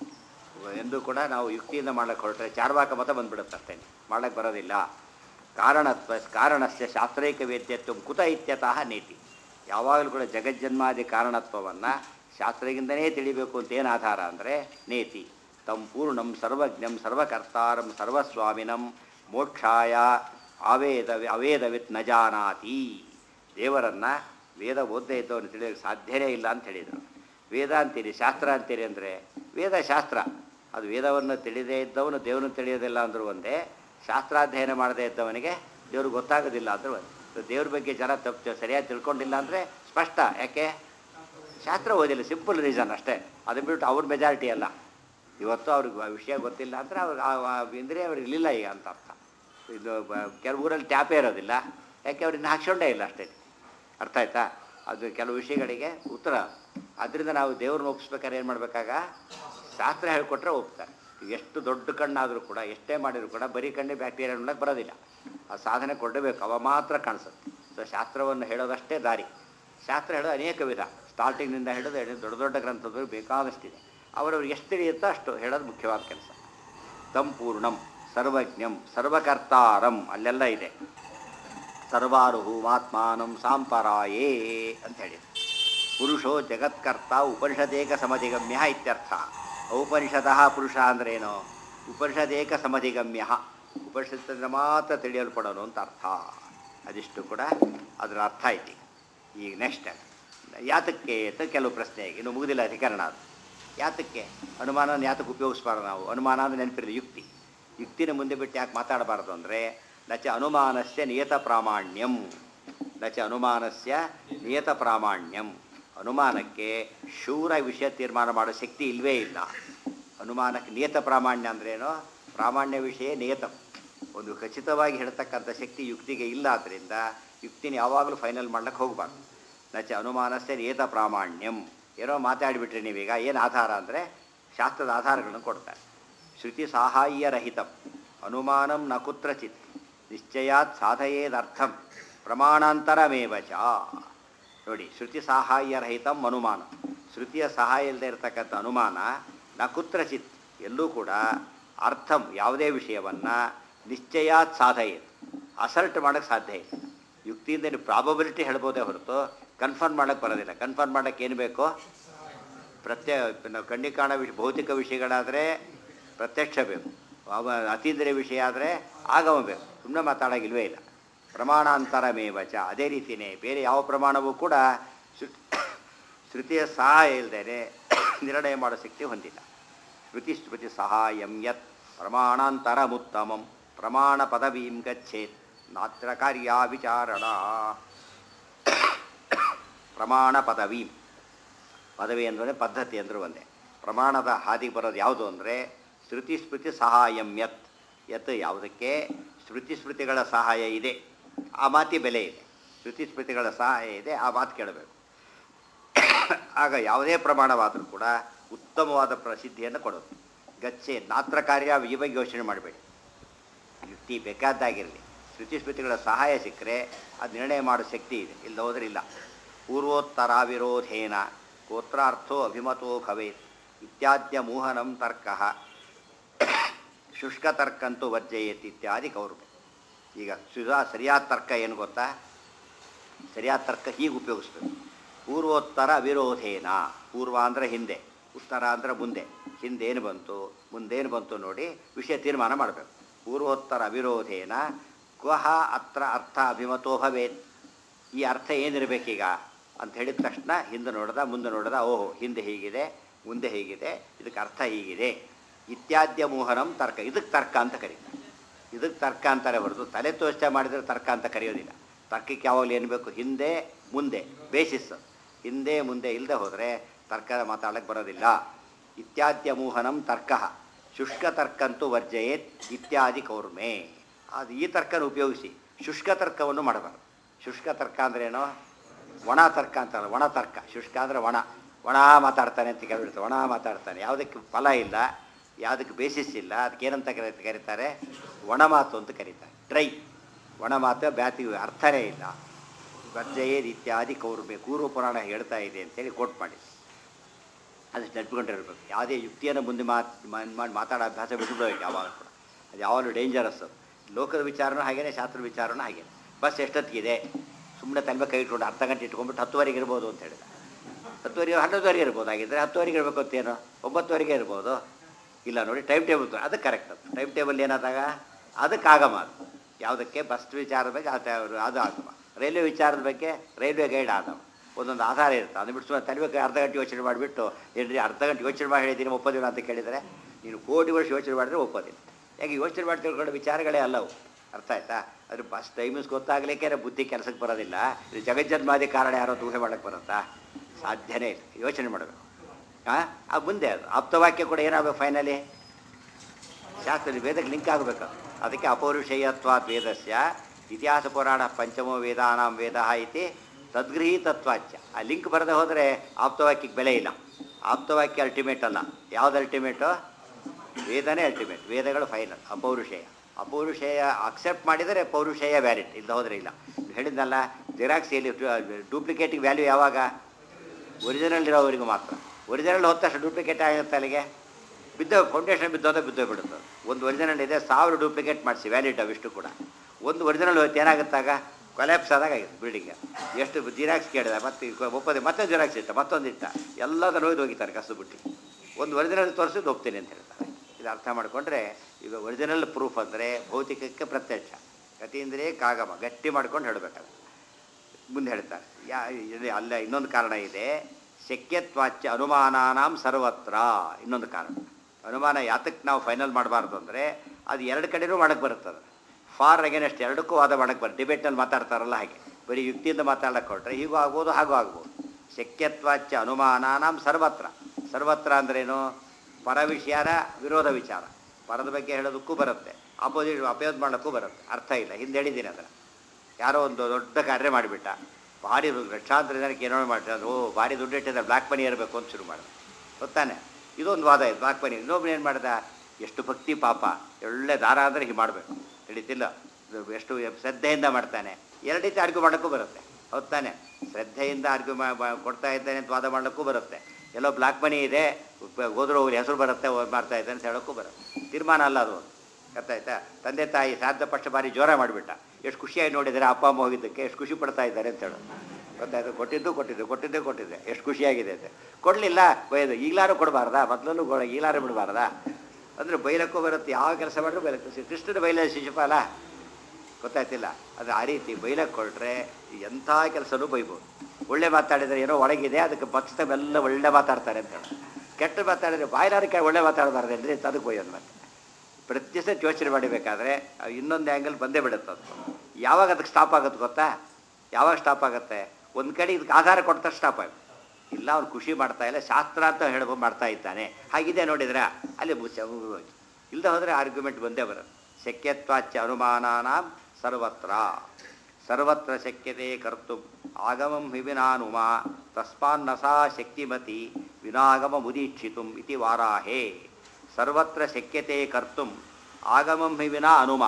ಎಂದೂ ಕೂಡ ನಾವು ಯುಕ್ತಿಯಿಂದ ಮಾಡಕ್ಕೆ ಹೊರಟ್ರೆ ಚಾರ್ವಾಕ ಮತ ಬಂದ್ಬಿಡುತ್ತೆ, ಅಷ್ಟೇ ಮಾಡಕ್ಕೆ ಬರೋದಿಲ್ಲ. ಕಾರಣತ್ವ ಕಾರಣಸ್ಯ ಶಾಸ್ತ್ರೈಕ ವೇದ್ಯತ್ವ ಕುತ ಇತ್ಯತಃ ನೇತಿ. ಯಾವಾಗಲೂ ಕೂಡ ಜಗಜ್ಜನ್ಮಾದಿ ಕಾರಣತ್ವವನ್ನು ಶಾಸ್ತ್ರದಿಂದನೇ ತಿಳಿಬೇಕು ಅಂತ ಏನು ಆಧಾರ ಅಂದರೆ ನೇತಿ. ತಂ ಪೂರ್ಣಂ ಸರ್ವಜ್ಞಂ ಸರ್ವಕರ್ತಾರಂ ಸರ್ವಸ್ವಾಮಿನಂ ಮೋಕ್ಷಾಯ ಅವೇದ ಅವೇದವಿತ್ ನ ಜಾನಾತಿ. ದೇವರನ್ನು ವೇದ ಓದದೇ ಇದ್ದವನು ತಿಳಿಯೋಕ್ಕೆ ಸಾಧ್ಯವೇ ಇಲ್ಲ ಅಂತ ಹೇಳಿದರು. ವೇದ ಅಂತೀರಿ, ಶಾಸ್ತ್ರ ಅಂತೀರಿ ಅಂದರೆ ವೇದ ಶಾಸ್ತ್ರ. ಅದು ವೇದವನ್ನು ತಿಳಿದೇ ಇದ್ದವನು ದೇವರನ್ನು ತಿಳಿಯೋದಿಲ್ಲ ಅಂದರೂ ಒಂದೇ, ಶಾಸ್ತ್ರಾಧ್ಯಯನ ಮಾಡದೇ ಇದ್ದವನಿಗೆ ದೇವ್ರಿಗೆ ಗೊತ್ತಾಗೋದಿಲ್ಲ ಅಂದರೂ ಒಂದೇ. ದೇವ್ರ ಬಗ್ಗೆ ಜನ ತಪ್ಪು ಸರಿಯಾಗಿ ತಿಳ್ಕೊಂಡಿಲ್ಲ ಅಂದರೆ ಸ್ಪಷ್ಟ. ಯಾಕೆ? ಶಾಸ್ತ್ರ ಓದಿಲ್ಲ, ಸಿಂಪಲ್ ರೀಸನ್ ಅಷ್ಟೇ. ಅದನ್ನು ಬಿಟ್ಟು ಅವ್ರ ಮೆಜಾರಿಟಿ ಅಲ್ಲ. ಇವತ್ತು ಅವ್ರಿಗೆ ವಿಷಯ ಗೊತ್ತಿಲ್ಲ ಅಂದರೆ ಅವ್ರಿಗೆ ಇಂದ್ರಿಯ ಅವ್ರಿಗೆ ಇರಲಿಲ್ಲ ಈಗ ಅಂತ ಅರ್ಥ. ಇದು ಕೆಲವು ಊರಲ್ಲಿ ಟ್ಯಾಪೇ ಇರೋದಿಲ್ಲ, ಯಾಕೆ ಅವ್ರನ್ನ ಹಾಕ್ಸೊಂಡೇ ಇಲ್ಲ ಅಷ್ಟೇ. ಅರ್ಥ ಆಯ್ತಾ? ಅದು ಕೆಲವು ವಿಷಯಗಳಿಗೆ ಉತ್ತರ. ಅದರಿಂದ ನಾವು ದೇವ್ರನ್ನ ಒಪ್ಪಿಸ್ಬೇಕಾದ್ರೆ ಏನು ಮಾಡಬೇಕಾಗ ಶಾಸ್ತ್ರ ಹೇಳಿಕೊಟ್ರೆ ಒಪ್ತಾರೆ. ಎಷ್ಟು ದೊಡ್ಡ ಕಣ್ಣಾದರೂ ಕೂಡ ಎಷ್ಟೇ ಮಾಡಿದರೂ ಕೂಡ ಬರೀ ಕಣ್ಣೆ ಬ್ಯಾಕ್ಟೀರಿಯಾ ನೋಡೋಕ್ಕೆ ಬರೋದಿಲ್ಲ. ಆ ಸಾಧನೆ ಕೊಡಬೇಕು, ಅವ ಮಾತ್ರ ಕಾಣಿಸುತ್ತೆ. ಸೊ ಶಾಸ್ತ್ರವನ್ನು ಹೇಳೋದಷ್ಟೇ ದಾರಿ. ಶಾಸ್ತ್ರ ಹೇಳೋದು ಅನೇಕ ವಿಧ, ಸ್ಟಾರ್ಟಿಂಗ್ನಿಂದ ಹಿಡಿದು ದೊಡ್ಡ ದೊಡ್ಡ ಗ್ರಂಥಗಳು ಬೇಕಾದಷ್ಟಿದೆ. ಅವರವ್ರಿಗೆ ಎಷ್ಟು ತಿಳಿಯುತ್ತೋ ಅಷ್ಟು ಹೇಳೋದು ಮುಖ್ಯವಾದ ಕೆಲಸ. ಸಂಪೂರ್ಣಂ ಸರ್ವಜ್ಞಂ ಸರ್ವಕರ್ತಾರಂ ಅಲ್ಲೆಲ್ಲ ಇದೆ. ಸರ್ವಾರುಹು ಆತ್ಮಾನಂ ಸಾಂಪರಾಯೇ ಅಂತ ಹೇಳಿದೆ. ಪುರುಷೋ ಜಗತ್ಕರ್ತ ಉಪನಿಷದೇಕ ಸಮಧಿಗಮ್ಯ ಇತ್ಯರ್ಥ. ಔಪನಿಷದಃ ಪುರುಷ ಅಂದ್ರೇನು? ಉಪನಿಷದೇಕ ಸಮಧಿಗಮ್ಯ, ಉಪನಿಷತ್ತಿಂದ ಮಾತ್ರ ತಿಳಿಯಲ್ಪಡೋನು ಅಂತ ಅರ್ಥ. ಅದಿಷ್ಟು ಕೂಡ ಅದರ ಅರ್ಥ ಐತಿ. ಈಗ ನೆಕ್ಸ್ಟ್ ಯಾತಕ್ಕೆ ಅಂತ ಕೆಲವು ಪ್ರಶ್ನೆ. ಇನ್ನು ಮುಗಿದಿಲ್ಲ ಅಧಿಕರಣ. ಅದು ಯಾತಕ್ಕೆ ಅನುಮಾನವನ್ನು ಯಾತಕ್ಕೆ ಉಪಯೋಗಿಸ್ಬಾರ್ದು ನಾವು? ಅನುಮಾನ ಅಂದರೆ ನೆನಪಿರೋದು ಯುಕ್ತಿ. ಯುಕ್ತಿನ ಮುಂದೆ ಬಿಟ್ಟು ಯಾಕೆ ಮಾತಾಡಬಾರ್ದು ಅಂದರೆ ನಚ ಅನುಮಾನಸ್ಯ ನಿಯತ ಪ್ರಾಮಾಣ್ಯಂ. ನಚ ಅನುಮಾನಸ್ಯ ನಿಯತ ಪ್ರಾಮಾಣ್ಯಂ. ಅನುಮಾನಕ್ಕೆ ಶೂರ ವಿಷಯ ತೀರ್ಮಾನ ಮಾಡೋ ಶಕ್ತಿ ಇಲ್ಲವೇ ಇಲ್ಲ. ಅನುಮಾನಕ್ಕೆ ನಿಯತ ಪ್ರಾಮಾಣ್ಯ ಅಂದ್ರೇನು? ಪ್ರಾಮಾಣ್ಯ ವಿಷಯ ನಿಯತ, ಒಂದು ಖಚಿತವಾಗಿ ಹೇಳ್ತಕ್ಕಂಥ ಶಕ್ತಿ ಯುಕ್ತಿಗೆ ಇಲ್ಲ. ಆದ್ದರಿಂದ ಯುಕ್ತಿನ ಯಾವಾಗಲೂ ಫೈನಲ್ ಮಾಡ್ಲಿಕ್ಕೆ ಹೋಗಬಾರ್ದು. ನಚ ಅನುಮಾನಸ್ಯ ನಿಯತ ಪ್ರಾಮಾಣ್ಯಂ. ಏನೋ ಮಾತಾಡಿಬಿಟ್ರಿ ನೀವೀಗ, ಏನು ಆಧಾರ ಅಂದರೆ ಶಾಸ್ತ್ರದ ಆಧಾರಗಳನ್ನು ಕೊಡ್ತಾರೆ. ಶ್ರುತಿ ಸಾಹಾಯ್ಯರಹಿತಂ ಅನುಮಾನಂ ನ ಕುತ್ರಚಿತ್ ನಿಶ್ಚಯಾತ್ ಸಾಧಯೇದರ್ಥಂ ಪ್ರಮಾಣಾಂತರಮೇವ ಚ. ನೋಡಿ, ಶ್ರುತಿ ಸಾಹಾಯ್ಯರಹಿತಂ ಅನುಮಾನ, ಶ್ರುತಿಯ ಸಹಾಯ ಇಲ್ಲದೆ ಇರತಕ್ಕಂಥ ಅನುಮಾನ ನ ಕುತ್ರಚಿತ್ ಎಲ್ಲೂ ಕೂಡ ಅರ್ಥಂ ಯಾವುದೇ ವಿಷಯವನ್ನು ನಿಶ್ಚಯಾತ್ ಸಾಧಯೇತ್ ಅಸಲ್ಟ್ ಮಾಡೋಕ್ಕೆ ಸಾಧ್ಯ ಇಲ್ಲ. ಯುಕ್ತಿಯಿಂದ ನೀವು ಪ್ರಾಬಬಿಲಿಟಿ ಹೇಳ್ಬೋದೇ ಹೊರತು ಕನ್ಫರ್ಮ್ ಮಾಡೋಕ್ಕೆ ಬರೋದಿಲ್ಲ. ಕನ್ಫರ್ಮ್ ಮಾಡೋಕ್ಕೆ ಏನು ಬೇಕು? ಪ್ರತ್ಯ ನಾವು ಕಣ್ಣಿಗೆ ಕಾಣೋ ವಿಷಯ ಭೌತಿಕ ವಿಷಯಗಳಾದರೆ ಪ್ರತ್ಯಕ್ಷ ಬೇಕು, ಅವ ಅತೀಂದ್ರಿಯ ವಿಷಯ ಆದರೆ ಆಗಮ ಬೇಕು. ಸುಮ್ಮನೆ ಮಾತಾಡೋಗಿಲ್ವೇ ಇಲ್ಲ. ಪ್ರಮಾಣಾಂತರಮೇವಚ. ಅದೇ ರೀತಿಯೇ ಬೇರೆ ಯಾವ ಪ್ರಮಾಣವೂ ಕೂಡ ಶ್ರುತಿಯ ಸಹಾಯ ಇಲ್ಲದೇ ನಿರ್ಣಯ ಮಾಡೋ ಶಕ್ತಿ ಹೊಂದಿಲ್ಲ. ಶ್ರುತಿ ಸ್ಮೃತಿ ಸಹಾಯಂ ಯತ್ ಪ್ರಮಾಣಾಂತರಮುತ್ತಮಂ ಪ್ರಮಾಣ ಪದವೀಂ ಗಚ್ಚೇತ್ ನಾತ್ರ ಕಾರ್ಯ ವಿಚಾರಣ. ಪ್ರಮಾಣ ಪದವಿ, ಪದವಿ ಅಂದರೆ ಪದ್ಧತಿ ಅಂದರೂ ಒಂದೇ. ಪ್ರಮಾಣದ ಹಾದಿಗೆ ಬರೋದು ಯಾವುದು ಅಂದರೆ ಶ್ರುತಿ ಸ್ಮೃತಿ ಸಹಾಯಂ ಯತ್. ಯತ್ ಯಾವುದಕ್ಕೆ ಶ್ರುತಿ ಸ್ಮೃತಿಗಳ ಸಹಾಯ ಇದೆ, ಆ ಮಾತಿ ಬೆಲೆ ಇದೆ. ಶ್ರುತಿ ಸ್ಮೃತಿಗಳ ಸಹಾಯ ಇದೆ, ಆ ಮಾತು ಕೇಳಬೇಕು. ಆಗ ಯಾವುದೇ ಪ್ರಮಾಣವಾದರೂ ಕೂಡ ಉತ್ತಮವಾದ ಪ್ರಸಿದ್ಧಿಯನ್ನು ಕೊಡೋದು. ಗಚ್ಚೆ ನಾತ್ರ ಕಾರ್ಯ ಈ ಬಗ್ಗೆ ಯೋಚನೆ ಮಾಡಬೇಡಿ. ಯುಕ್ತಿ ಬೇಕಾದ್ದಾಗಿರಲಿ, ಶ್ರುತಿ ಸ್ಮೃತಿಗಳ ಸಹಾಯ ಸಿಕ್ಕರೆ ಅದು ನಿರ್ಣಯ ಮಾಡೋ ಶಕ್ತಿ ಇದೆ, ಇಲ್ಲ ಹೋದ್ರೆ ಇಲ್ಲ. ಪೂರ್ವೋತ್ತರ ವಿರೋಧೇನ ಗೋತ್ರಾರ್ಥೋ ಅಭಿಮತೋ ಭವೇತ್ ಇತ್ಯಾದ್ಯ ಮೋಹನಂ ತರ್ಕ ಶುಷ್ಕತರ್ಕಂತೂ ವರ್ಜಯೇತ್ ಇತ್ಯಾದಿ ಕೌರುಕ. ಈಗ ಸುಧಾ ಸರಿಯಾದ ತರ್ಕ ಏನು ಗೊತ್ತಾ? ಸರಿಯಾದ ತರ್ಕ ಹೀಗೆ ಉಪಯೋಗಿಸ್ಬೇಕು. ಪೂರ್ವೋತ್ತರ ಅವಿರೋಧೇನ. ಪೂರ್ವ ಅಂದರೆ ಹಿಂದೆ, ಉತ್ತರ ಅಂದರೆ ಮುಂದೆ. ಹಿಂದೇನು ಬಂತು ಮುಂದೇನು ಬಂತು ನೋಡಿ ವಿಷಯ ತೀರ್ಮಾನ ಮಾಡಬೇಕು. ಪೂರ್ವೋತ್ತರ ಅವಿರೋಧೇನ ಕ್ವಹ ಅತ್ರ ಅರ್ಥ ಅಭಿಮತೋ ಭವೇತ್. ಈ ಅರ್ಥ ಏನಿರಬೇಕೀಗ ಅಂತ ಹೇಳಿದ ತಕ್ಷಣ ಹಿಂದೆ ನೋಡ್ದ ಮುಂದೆ ನೋಡ್ದ, ಓಹೋ ಹಿಂದೆ ಹೀಗಿದೆ ಮುಂದೆ ಹೀಗಿದೆ, ಇದಕ್ಕೆ ಅರ್ಥ ಹೀಗಿದೆ. ಇತ್ಯಾದ್ಯ ಮೋಹನಂ ತರ್ಕ. ಇದಕ್ಕೆ ತರ್ಕ ಅಂತ ಕರೀತಾರೆ. ಇದಕ್ಕೆ ತರ್ಕ ಅಂತಾರೆ ಹೊರತು ತಲೆ ತೋಚನೆ ಮಾಡಿದರೆ ತರ್ಕ ಅಂತ ಕರೆಯೋದಿಲ್ಲ. ತರ್ಕಕ್ಕೆ ಯಾವಾಗಲೂ ಏನು ಬೇಕು? ಹಿಂದೆ ಮುಂದೆ, ಬೇಸಿಸ್. ಹಿಂದೆ ಮುಂದೆ ಇಲ್ಲದೆ ಹೋದರೆ ತರ್ಕ ಮಾತಾಡೋಕ್ಕೆ ಬರೋದಿಲ್ಲ. ಇತ್ಯಾದ್ಯ ಮೋಹನಂ ತರ್ಕ ಶುಷ್ಕ ತರ್ಕಂತೂ ವರ್ಜಯೇತ್ ಇತ್ಯಾದಿ ಕೌರ್ಮೆ. ಅದು ಈ ತರ್ಕನ ಉಪಯೋಗಿಸಿ ಶುಷ್ಕ ತರ್ಕವನ್ನು ಮಾಡಬಾರ್ದು. ಶುಷ್ಕ ತರ್ಕ ಅಂದ್ರೇನು? ಒಣ ತರ್ಕ ಅಂತಲ್ಲ, ಒಣ ತರ್ಕ. ಶುಷ್ಕ ಅಂದರೆ ಒಣ ಒಣ ಮಾತಾಡ್ತಾನೆ ಅಂತ ಕೇಳಿಬಿಡ್ತಾರೆ. ಒಣ ಮಾತಾಡ್ತಾನೆ, ಯಾವುದಕ್ಕೆ ಫಲ ಇಲ್ಲ, ಯಾವುದಕ್ಕೆ ಬೇಸಿಸ್ ಇಲ್ಲ, ಅದಕ್ಕೆ ಏನಂತ ಕರಿ ಕರೀತಾರೆ ಒಣ ಮಾತು ಅಂತ ಕರೀತಾರೆ. ಡ್ರೈ ಒಣ ಮಾತು, ಬ್ಯಾತಿ ಅರ್ಥನೇ ಇಲ್ಲ. ವರ್ಜಯೇದ್ ಇತ್ಯಾದಿ ಕೌರ್ಬೆ ಕೂರ್ವ ಪುರಾಣ ಹೇಳ್ತಾ ಇದೆ ಅಂತೇಳಿ ಕೋಟ್ ಮಾಡಿ ಅದು ನೆಟ್ಕೊಂಡಿರ್ಬೇಕು. ಯಾವುದೇ ಯುಕ್ತಿಯನ್ನು ಮುಂದೆ ಮಾತು ಮಾಡಿ ಮಾತಾಡೋ ಅಭ್ಯಾಸ ಬಿಟ್ಬಿಡ್ಬೇಕು ಯಾವಾಗ ಕೂಡ. ಅದು ಯಾವಾಗಲೂ ಡೇಂಜರಸ್. ಅದು ಲೋಕದ ವಿಚಾರನೂ ಹಾಗೇನೆ, ಶಾಸ್ತ್ರದ ವಿಚಾರನೂ ಹಾಗೇನೆ. ಬಸ್ ಎಷ್ಟೊತ್ತಿಗಿದೆ ಸುಮ್ಮನೆ ತಲೆ ಕೈ ಇಟ್ಕೊಂಡು ಅರ್ಧ ಗಂಟೆ ಇಟ್ಕೊಂಡ್ಬಿಟ್ಟು ಹತ್ತುವರೆಗೆ ಇರ್ಬೋದು ಅಂತ ಹೇಳಿದ. ಹತ್ತುವರೆಗೆ ಹನ್ನೊಂದುವರೆಗೆ ಇರ್ಬೋದು, ಹಾಗಿದ್ದರೆ ಹತ್ತುವರೆಗೆ ಇರಬೇಕು ಅಂತೇನು, ಒಂಬತ್ತುವರೆಗೆ ಇರ್ಬೋದು. ಇಲ್ಲ ನೋಡಿ, ಟೈಮ್ ಟೇಬಲ್ ಅದು ಕರೆಕ್ಟ್. ಅದು ಟೈಮ್ ಟೇಬಲ್ ಏನಾದಾಗ ಅದಕ್ಕೆ ಆಗಮ. ಅದು ಯಾವುದಕ್ಕೆ ಬಸ್ ವಿಚಾರದ ಬಗ್ಗೆ ಅದು ಅದು ಆಗಮ. ರೈಲ್ವೆ ವಿಚಾರದ ಬಗ್ಗೆ ರೈಲ್ವೆ ಗೈಡ್ ಆದವ, ಒಂದೊಂದು ಆಧಾರ ಇರುತ್ತೆ. ಅದು ಬಿಟ್ಟು ಸುಮ್ಮನೆ ತಲೆ ಅರ್ಧ ಗಂಟೆ ಯೋಚನೆ ಮಾಡಿಬಿಟ್ಟು ಏನ್ರಿ ಅರ್ಧ ಗಂಟೆ ಯೋಚನೆ ಮಾಡಿ ಹೇಳಿದ್ದೀನಿ ಒಪ್ಪೋದಿಲ್ಲ ಅಂತ ಕೇಳಿದರೆ, ನೀನು ಕೋಟಿ ವರ್ಷ ಯೋಚನೆ ಮಾಡಿದ್ರೆ ಒಪ್ಪೋದಿಲ್ಲ. ಯಾಕೆ ಯೋಚನೆ ಮಾಡಿ ತಿಳ್ಕೊಂಡು ವಿಚಾರಗಳೇ ಅಲ್ಲವು. ಅರ್ಥ ಆಯ್ತಾ? ಅದ್ರ ಬಸ್ ಟೈಮಿಸ್ ಗೊತ್ತಾಗಲಿಕ್ಕೆ ಬುದ್ಧಿ ಕೆಲಸಕ್ಕೆ ಬರೋದಿಲ್ಲ. ಇದು ಜಗಜ್ಜನ್ಮಾದಿ ಕಾರಣ ಯಾರೋ ಊಹೆ ಮಾಡೋಕ್ಕೆ ಬರುತ್ತಾ? ಸಾಧ್ಯನೇ ಇಲ್ಲ. ಯೋಚನೆ ಮಾಡಬೇಕು. ಹಾಂ ಆ ಮುಂದೆ ಅದು ಆಪ್ತವಾಕ್ಯ ಕೂಡ ಏನಾಗಬೇಕು ಫೈನಲಿ, ಶಾಸ್ತ್ರ ವೇದಕ್ಕೆ ಲಿಂಕ್ ಆಗಬೇಕು. ಅದಕ್ಕೆ ಅಪೌರುಷೇಯತ್ವಾತ್ ವೇದಸ್ಯ ಇತಿಹಾಸ ಪುರಾಣ ಪಂಚಮೋ ವೇದಾನಾಂ ವೇದ ಇತಿ ತದ್ಗೃಹೀತತ್ವಾಚ್ಯ. ಆ ಲಿಂಕ್ ಬರದೆ ಹೋದರೆ ಆಪ್ತವಾಕ್ಯಕ್ಕೆ ಬೆಲೆ ಇಲ್ಲ. ಆಪ್ತವಾಕ್ಯ ಅಲ್ಟಿಮೇಟ್ ಅಲ್ಲ. ಯಾವ್ದು ಅಲ್ಟಿಮೇಟು? ವೇದನೇ ಅಲ್ಟಿಮೇಟ್. ವೇದಗಳು ಫೈನಲ್. ಅಪೌರುಷೇಯ ಅಪೌರುಷೇಯ ಅಕ್ಸೆಪ್ಟ್ ಮಾಡಿದರೆ ಪೌರುಷೇಯ ವ್ಯಾಲಿಡ್, ಇಲ್ಲ ಹೋದರೆ ಇಲ್ಲ. ಹೇಳಿದ್ನಲ್ಲ, ಜೆರಾಕ್ಸಿಯಲ್ಲಿ ಡೂಪ್ಲಿಕೇಟಿಗೆ ವ್ಯಾಲ್ಯೂ ಯಾವಾಗ? ಒರಿಜಿನಲ್ ಇರೋವರೆಗೂ ಮಾತ್ರ. ಒರಿಜಿನಲ್ ಹೋದ ತಕ್ಷಣ ಡೂಪ್ಲಿಕೇಟ್ ಆಗುತ್ತೆ, ಅಲ್ಲಿಗೆ ಬಿದ್ದು ಫೌಂಡೇಶನ್ ಬಿದ್ದೋದ ಬಿದ್ದೋ ಬಿಡುತ್ತೆ. ಒಂದು ಒರಿಜಿನಲ್ ಇದೆ, ಸಾವಿರ ಡೂಪ್ಲಿಕೇಟ್ ಮಾಡಿಸಿ ವ್ಯಾಲಿಡ್ ಅವಿಷ್ಟು ಕೂಡ. ಒಂದು ಒರಿಜಿನಲ್ ಹೋಯ್ತು ಏನಾಗುತ್ತಾಗ? ಕೊಲ್ಯಾಪ್ಸ್ ಆದಾಗ ಆಗಿದೆ ಬಿಲ್ಡಿಂಗ್. ಎಷ್ಟು ಜಿರಾಕ್ಸ್ ಕೇಳಿದ, ಮತ್ತೆ ಒಪ್ಪದೆ ಮತ್ತೆ ಜಿರಾಕ್ಸ್ ಇಟ್ಟ, ಮತ್ತೊಂದು ಇಟ್ಟ, ಎಲ್ಲದನ್ನು ಹೋಯ್ದು ಹೋಗಿದ್ದಾರೆ ಕಸು ಬಿಟ್ಟು. ಒಂದು ಒರಿಜಿನಲ್ ತೋರಿಸಿದ್ದು ಒಪ್ತೀನಿ ಅಂತ ಹೇಳ್ತಾರೆ. ಇದು ಅರ್ಥ ಮಾಡಿಕೊಂಡ್ರೆ ಈಗ ಒರಿಜಿನಲ್ ಪ್ರೂಫ್ ಅಂದರೆ ಭೌತಿಕಕ್ಕೆ ಪ್ರತ್ಯಕ್ಷ, ಗತೀಂದ್ರಿಯ ಕಾಗಮ ಗಟ್ಟಿ ಮಾಡ್ಕೊಂಡು ಹೇಳಬೇಕಾಗ ಮುಂದೆ ಹೇಳ್ತಾರೆ. ಯಾ ಅಲ್ಲ ಇನ್ನೊಂದು ಕಾರಣ ಇದೆ, ಶಕ್ಯತ್ವಾಚ್ಯ ಅನುಮಾನಾನಾಂ ಸರ್ವತ್ರ. ಇನ್ನೊಂದು ಕಾರಣ, ಅನುಮಾನ ಯಾತಕ್ಕೆ ನಾವು ಫೈನಲ್ ಮಾಡಬಾರ್ದು ಅಂದರೆ ಅದು ಎರಡು ಕಡೆಯೂ ಮಾಡಕ್ಕೆ ಬರುತ್ತದೆ. ಫಾರ್ ಅಗೇನೆಸ್ಟ್ ಎರಡಕ್ಕೂ ವಾದ ಮಾಡಕ್ಕೆ ಬರುತ್ತೆ. ಡಿಬೇಟ್ನಲ್ಲಿ ಮಾತಾಡ್ತಾರಲ್ಲ ಹಾಗೆ, ಬರೀ ಯುಕ್ತಿಯಿಂದ ಮಾತಾಡಕ್ಕೆ ಕೊಟ್ಟರೆ ಹೀಗೂ ಆಗ್ಬೋದು ಹಾಗೂ ಆಗ್ಬೋದು. ಶಕ್ಯತ್ವಾಚ್ಯ ಅನುಮಾನಾನಾಂ ಸರ್ವತ್ರ. ಸರ್ವತ್ರ ಅಂದ್ರೇನು? ಪರ ವಿಷಯನ ವಿರೋಧ ವಿಚಾರ, ಪರದ ಬಗ್ಗೆ ಹೇಳೋದಕ್ಕೂ ಬರುತ್ತೆ, ಆಪೋಸಿಟ್ ಅಪಯೋಧ ಮಾಡೋಕ್ಕೂ ಬರುತ್ತೆ. ಅರ್ಥ ಇಲ್ಲ, ಹಿಂದೆ ಹೇಳಿದ್ದೀನಿ ಅದನ್ನು. ಯಾರೋ ಒಂದು ದೊಡ್ಡ ಕಾರ್ಯ ಮಾಡಿಬಿಟ್ಟ, ಭಾರಿ ಲಕ್ಷಾಂತರ ಜನಕ್ಕೆ ಏನೋ ಮಾಡ್ತಾರೆ, ಓ ಭಾರಿ ದುಡ್ಡು ಇಟ್ಟಿದ್ದಾರೆ, ಬ್ಲ್ಯಾಕ್ ಮನಿ ಇರಬೇಕು ಅಂತ ಶುರು ಮಾಡಿದೆ. ಗೊತ್ತಾನೆ? ಇದೊಂದು ವಾದ ಇದೆ, ಬ್ಲ್ಯಾಕ್ ಮನಿ. ಇನ್ನೊಬ್ರು ಏನು ಮಾಡ್ದ, ಎಷ್ಟು ಭಕ್ತಿ ಪಾಪ, ಒಳ್ಳೆ ದಾರ ಅಂದರೆ ಹೀಗೆ ಮಾಡಬೇಕು, ತಿಳಿತಿಲ್ಲ, ಎಷ್ಟು ಶ್ರದ್ಧೆಯಿಂದ ಮಾಡ್ತಾನೆ. ಎರಡು ರೀತಿ ಆರ್ಗ್ಯೂ ಮಾಡೋಕ್ಕೂ ಬರುತ್ತೆ. ಹೊತ್ತಾನೆ? ಶ್ರದ್ಧೆಯಿಂದ ಆರ್ಗ್ಯೂ ಕೊಡ್ತಾ ಇದ್ದಾನೆ ಅಂತ ವಾದ ಮಾಡೋಕ್ಕೂ ಬರುತ್ತೆ. ಎಲ್ಲೋ ಬ್ಲ್ಯಾಕ್ ಮನಿ ಇದೆ, ಹೋದ್ರೂ ಅವ್ರ ಹೆಸರು ಬರುತ್ತೆ, ಮಾಡ್ತಾ ಇದ್ದಾನೆ ಅಂತ ಹೇಳೋಕ್ಕೂ ಬರುತ್ತೆ. ತೀರ್ಮಾನ ಅಲ್ಲ ಅದು. ಗೊತ್ತಾಯ್ತಾ? ತಂದೆ ತಾಯಿ ಶ್ರಾದ್ದ ಪಕ್ಷ ಬಾರಿ ಜೋರ ಮಾಡಿಬಿಟ್ಟ, ಎಷ್ಟು ಖುಷಿಯಾಗಿ ನೋಡಿದರೆ ಅಪ್ಪ ಅಮ್ಮ ಹೋಗಿದ್ದಕ್ಕೆ ಎಷ್ಟು ಖುಷಿ ಪಡ್ತಾ ಇದ್ದಾರೆ ಅಂತ ಹೇಳೋದು. ಗೊತ್ತಾಯ್ತು? ಕೊಟ್ಟಿದ್ದು ಕೊಟ್ಟಿದ್ದು ಕೊಟ್ಟಿದ್ದೇ ಕೊಟ್ಟಿದ್ದೆ, ಎಷ್ಟು ಖುಷಿಯಾಗಿದೆ ಅಂತ. ಕೊಡಲಿಲ್ಲ ಬೈದು, ಈಗಲಾರು ಕೊಡಬಾರ್ದಾ, ಮೊದಲೂ ಕೊಡ ಈಗಲಾರು ಬಿಡಬಾರ್ದಾ ಅಂದರೆ ಬೈಲಕ್ಕೂ ಬರುತ್ತೆ. ಯಾವ ಕೆಲಸ ಮಾಡಿದ್ರು ಬೈಲಕ್ಕೆ. ಕೃಷ್ಣನ ಬೈಲ ಶಿಶುಪಾಲ, ಗೊತ್ತಾಯ್ತಿಲ್ಲ? ಅದು ಆ ರೀತಿ ಬೈಲಕ್ಕೆ ಕೊಟ್ಟರೆ ಎಂಥ ಕೆಲಸನೂ ಬೈಬೋದು. ಒಳ್ಳೆ ಮಾತಾಡಿದರೆ ಏನೋ ಒಳಗಿದೆ, ಅದಕ್ಕೆ ಪಕ್ಷದವೆಲ್ಲ ಒಳ್ಳೆ ಮಾತಾಡ್ತಾರೆ ಅಂತ ಹೇಳಿ. ಕೆಟ್ಟ ಮಾತಾಡಿದರೆ ಬಾಯಿಲಾರಕ್ಕೆ ಒಳ್ಳೆ ಮಾತಾಡಬಾರ್ದು ಅಂದರೆ ಅದಕ್ಕೆ ಬೈಯೋದು. ಮತ್ತೆ ಪ್ರತಿ ಸತಿ ಯೋಚನೆ ಮಾಡಬೇಕಾದ್ರೆ ಇನ್ನೊಂದು ಆ್ಯಂಗಲ್ ಬಂದೇ ಬಿಡುತ್ತೆ. ಅದು ಯಾವಾಗ ಅದಕ್ಕೆ ಸ್ಟಾಪ್ ಆಗುತ್ತೆ ಗೊತ್ತಾ? ಯಾವಾಗ ಸ್ಟಾಪ್ ಆಗುತ್ತೆ? ಒಂದು ಕಡೆ ಇದಕ್ಕೆ ಆಧಾರ ಕೊಡ್ತಾ ಸ್ಟಾಪ್ ಆಗುತ್ತೆ. ಇಲ್ಲ ಅವ್ನು ಖುಷಿ ಮಾಡ್ತಾ ಇಲ್ಲ, ಶಾಸ್ತ್ರ ಅಂತ ಹೇಳ್ಬೋದು ಮಾಡ್ತಾ ಇದ್ದಾನೆ, ಹಾಗಿದೆ ನೋಡಿದ್ರೆ ಅಲ್ಲಿ ಮುಗಿದೋಯ್ತು. ಇಲ್ಲದೆ ಹೋದರೆ ಆರ್ಗ್ಯುಮೆಂಟ್ ಬಂದೇ ಬರುತ್ತೆ. ಶಕ್ಯತ್ವಾಚ್ಯ ಅನುಮಾನಾನಾಂ ಸರ್ವತ್ರ. ಸರ್ವತ್ರ ಶಕ್ಯತೆ ಕರ್ತು ಆಗಮಂ ಹಿ ವಿನಾನುಮ ತಸ್ಮಾನ್ನ ಸಾ ಶಕ್ತಿಮತಿ ವಿನಾಗಮ ಮುದೀಕ್ಷಿತು ಇತಿ ವಾರಾಹೇ. ಸರ್ವತ್ರ ಶಕ್ಯತೆ ಕರ್ತು ಆಗಮಂ ಹಿ ವಿನಾ ಅನುಮ.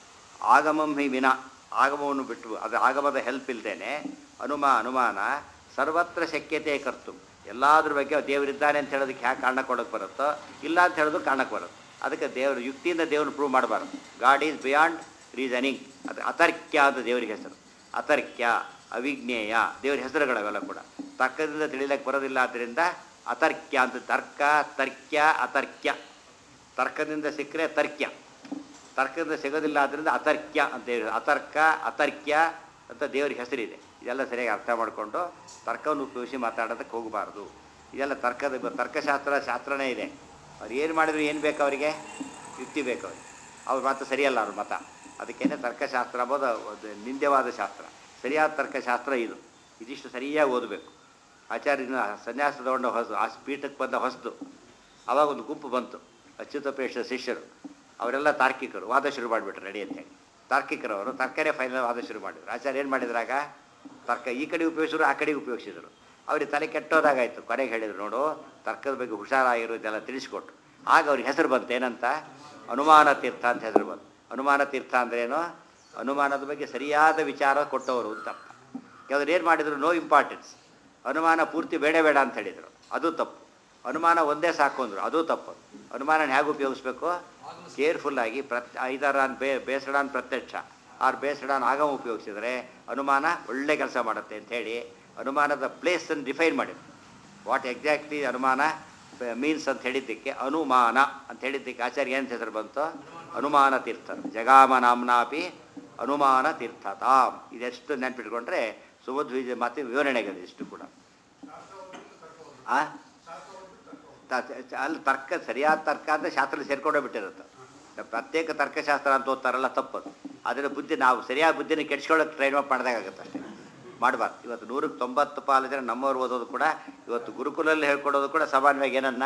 ಆಗಮಂ ಹಿ ವಿನಾ, ಆಗಮವನ್ನು ಬಿಟ್ಟು, ಅದು ಆಗಮದ ಹೆಲ್ಪ್ ಇಲ್ದೇನೆ ಅನುಮ ಅನುಮಾನ ಸರ್ವತ್ರ ಶಕ್ಯತೆ ಕರ್ತು. ಎಲ್ಲಾದ್ರ ಬಗ್ಗೆ ದೇವರಿದ್ದಾನೆ ಅಂತ ಹೇಳೋದಕ್ಕೆ ಹ್ಯಾಕೆ ಕಾರಣ ಕೊಡೋಕ್ಕೆ ಬರುತ್ತೋ, ಇಲ್ಲ ಅಂತ ಹೇಳೋದು ಕಾರಣಕ್ಕೆ ಬರುತ್ತೆ. ಅದಕ್ಕೆ ದೇವರು ಯುಕ್ತಿಯಿಂದ ದೇವ್ರನ್ನ ಪ್ರೂವ್ ಮಾಡಬಾರ್ದು. God is beyond reasoning. ಅದು ಅತರ್ಕ್ಯ ಅಂತ ದೇವರಿಗೆ ಹೆಸರು. ಅತರ್ಕ್ಯ, ಅವಿಜ್ಞೇಯ ದೇವ್ರ ಹೆಸರುಗಳವೆಲ್ಲ ಕೂಡ ತರ್ಕದಿಂದ ತಿಳಿಲಕ್ಕೆ ಬರೋದಿಲ್ಲ. ಆದ್ದರಿಂದ ಅತರ್ಕ್ಯ ಅಂತ. ತರ್ಕ, ತರ್ಕ್ಯ, ಅತರ್ಕ್ಯ. ತರ್ಕದಿಂದ ಸಿಕ್ಕರೆ ತರ್ಕ್ಯ, ತರ್ಕದಿಂದ ಸಿಗೋದಿಲ್ಲ ಆದ್ದರಿಂದ ಅತರ್ಕ್ಯ ಅಂತ ಹೇಳಿ. ಅತರ್ಕ, ಅತರ್ಕ್ಯ ಅಂತ ದೇವ್ರಿಗೆ ಹೆಸರಿದೆ. ಇದೆಲ್ಲ ಸರಿಯಾಗಿ ಅರ್ಥ ಮಾಡಿಕೊಂಡು ತರ್ಕವನ್ನು ಉಪಯೋಗಿಸಿ ಮಾತಾಡೋದಕ್ಕೆ ಹೋಗಬಾರ್ದು. ಇದೆಲ್ಲ ತರ್ಕದ ತರ್ಕಶಾಸ್ತ್ರ ಶಾಸ್ತ್ರನೇ ಇದೆ. ಅವ್ರು ಏನು ಮಾಡಿದ್ರು ಏನು ಬೇಕು ಅವರಿಗೆ? ಯುಕ್ತಿ ಬೇಕು ಅವ್ರಿಗೆ. ಅವ್ರ ಮಾತು ಸರಿಯಲ್ಲ ಅವ್ರ ಮತ. ಅದಕ್ಕೇನೆ ತರ್ಕಶಾಸ್ತ್ರ ಅಂಬೋದು ಒಂದು ನಿಂದ್ಯವಾದ ಶಾಸ್ತ್ರ. ಸರಿಯಾದ ತರ್ಕಶಾಸ್ತ್ರ ಇದು. ಇದಿಷ್ಟು ಸರಿಯಾಗಿ ಓದಬೇಕು. ಆಚಾರ್ಯನ ಸನ್ಯಾಸ ತಗೊಂಡ ಹೊಸ ಆ ಪೀಠಕ್ಕೆ ಬಂದ ಹೊಸದು. ಆವಾಗ ಒಂದು ಗುಂಪು ಬಂತು, ಅಚ್ಯುತಪೇಶ ಶಿಷ್ಯರು. ಅವರೆಲ್ಲ ತಾರ್ಕಿಕರು. ವಾದ ಶುರು ಮಾಡಿಬಿಟ್ರು ರೆಡಿ ಅಂತೇಳಿ. ತಾರ್ಕಿಕರವರು ತರ್ಕರೇ ಫೈನಲ್ ವಾದ ಶುರು ಮಾಡಿದ್ರು. ಆಚಾರ್ಯ ಏನು ಮಾಡಿದ್ರಾಗ ತರ್ಕ ಈ ಕಡೆ ಉಪಯೋಗಿಸಿದ್ರು ಆ ಕಡೆ ಉಪಯೋಗಿಸಿದ್ರು. ಅವ್ರಿಗೆ ತಲೆ ಕೆಟ್ಟೋದಾಗಾಯಿತು. ಕೊನೆಗೆ ಹೇಳಿದ್ರು, ನೋಡು ತರ್ಕದ ಬಗ್ಗೆ ಹುಷಾರಾಗಿರೋದೆಲ್ಲ ತಿಳಿಸ್ಕೊಟ್ರು. ಆಗ ಅವ್ರಿಗೆ ಹೆಸರು ಬಂತು, ಏನಂತ? ಅನುಮಾನ ತೀರ್ಥ ಅಂತ ಹೆಸರು ಬಂತು. ಅನುಮಾನ ತೀರ್ಥ ಅಂದ್ರೇನು? ಅನುಮಾನದ ಬಗ್ಗೆ ಸರಿಯಾದ ವಿಚಾರ ಕೊಟ್ಟವರು ಅಂತ ಅರ್ಥ. ಯಾವ್ದು ಏನು ಮಾಡಿದ್ರು? No importance. ಅನುಮಾನ ಪೂರ್ತಿ ಬೇಡ ಬೇಡ ಅಂತ ಹೇಳಿದರು, ಅದು ತಪ್ಪು. ಅನುಮಾನ ಒಂದೇ ಸಾಕು ಅಂದರು, ಅದು ತಪ್ಪು. ಅನುಮಾನ ಹೇಗೆ ಉಪಯೋಗಿಸ್ಬೇಕು? ಕೇರ್ಫುಲ್ಲಾಗಿ ಪ್ರತ್ ಐದಾರು ಆನ್ ಬೇ ಬೇಸ್ಡ್ ಆನ್ ಪ್ರತ್ಯಕ್ಷ ಆರ್ ಬೇಸ್ಡ್ ಆನ್ ಆಗಮ ಉಪಯೋಗಿಸಿದರೆ ಅನುಮಾನ ಒಳ್ಳೆ ಕೆಲಸ ಮಾಡುತ್ತೆ ಅಂಥೇಳಿ ಅನುಮಾನದ ಪ್ಲೇಸನ್ನು ಡಿಫೈನ್ ಮಾಡಿದ್ರು. ವಾಟ್ ಎಕ್ಸಾಕ್ಟ್ಲಿ ಅನುಮಾನ ಮೀನ್ಸ್ ಅಂತ ಹೇಳಿದ್ದಕ್ಕೆ ಅನುಮಾನ ಅಂತ ಹೇಳಿದ್ದಕ್ಕೆ ಆಚಾರ್ಯ ಏನು ಹೆಸರು ಬಂತು? ಅನುಮಾನ ತೀರ್ಥ. ಜಗಾಮ ನಾಮ್ನಾಪಿ ಅನುಮಾನ ತೀರ್ಥತಾಂ. ಇದೆಷ್ಟು ನೆನ್ಪಿಟ್ಕೊಂಡ್ರೆ ಸುಮಧ್ವಿಜ ಮಾತಿ ವಿವರಣೆಗಳು ಇಷ್ಟು ಕೂಡ. ಆ ಅಲ್ಲಿ ತರ್ಕ ಸರಿಯಾದ ತರ್ಕ ಅಂದರೆ ಶಾಸ್ತ್ರದಲ್ಲಿ ಸೇರ್ಕೊಂಡೇ ಬಿಟ್ಟಿರುತ್ತೆ. ಪ್ರತ್ಯೇಕ ತರ್ಕಶಾಸ್ತ್ರ ಅಂತ ಓದ್ತಾರಲ್ಲ, ತಪ್ಪದು. ಅದರ ಬುದ್ಧಿ ನಾವು ಸರಿಯಾದ ಬುದ್ಧಿನ ಕೆಡ್ಸ್ಕೊಳ್ಳೋಕೆ ಟ್ರೈನ್ ಅಪ್ ಮಾಡಿದಾಗುತ್ತೆ ಅಷ್ಟೇ, ಮಾಡಬಾರ್ದು. ಇವತ್ತು ನೂರಕ್ಕೆ ತೊಂಬತ್ತು ಪಾಲು ಜನ ನಮ್ಮವ್ರು ಓದೋದು ಕೂಡ ಇವತ್ತು ಗುರುಕುಲಲ್ಲಿ ಹೇಳ್ಕೊಡೋದು ಕೂಡ ಸಾಮಾನ್ಯವಾಗಿ ಏನನ್ನ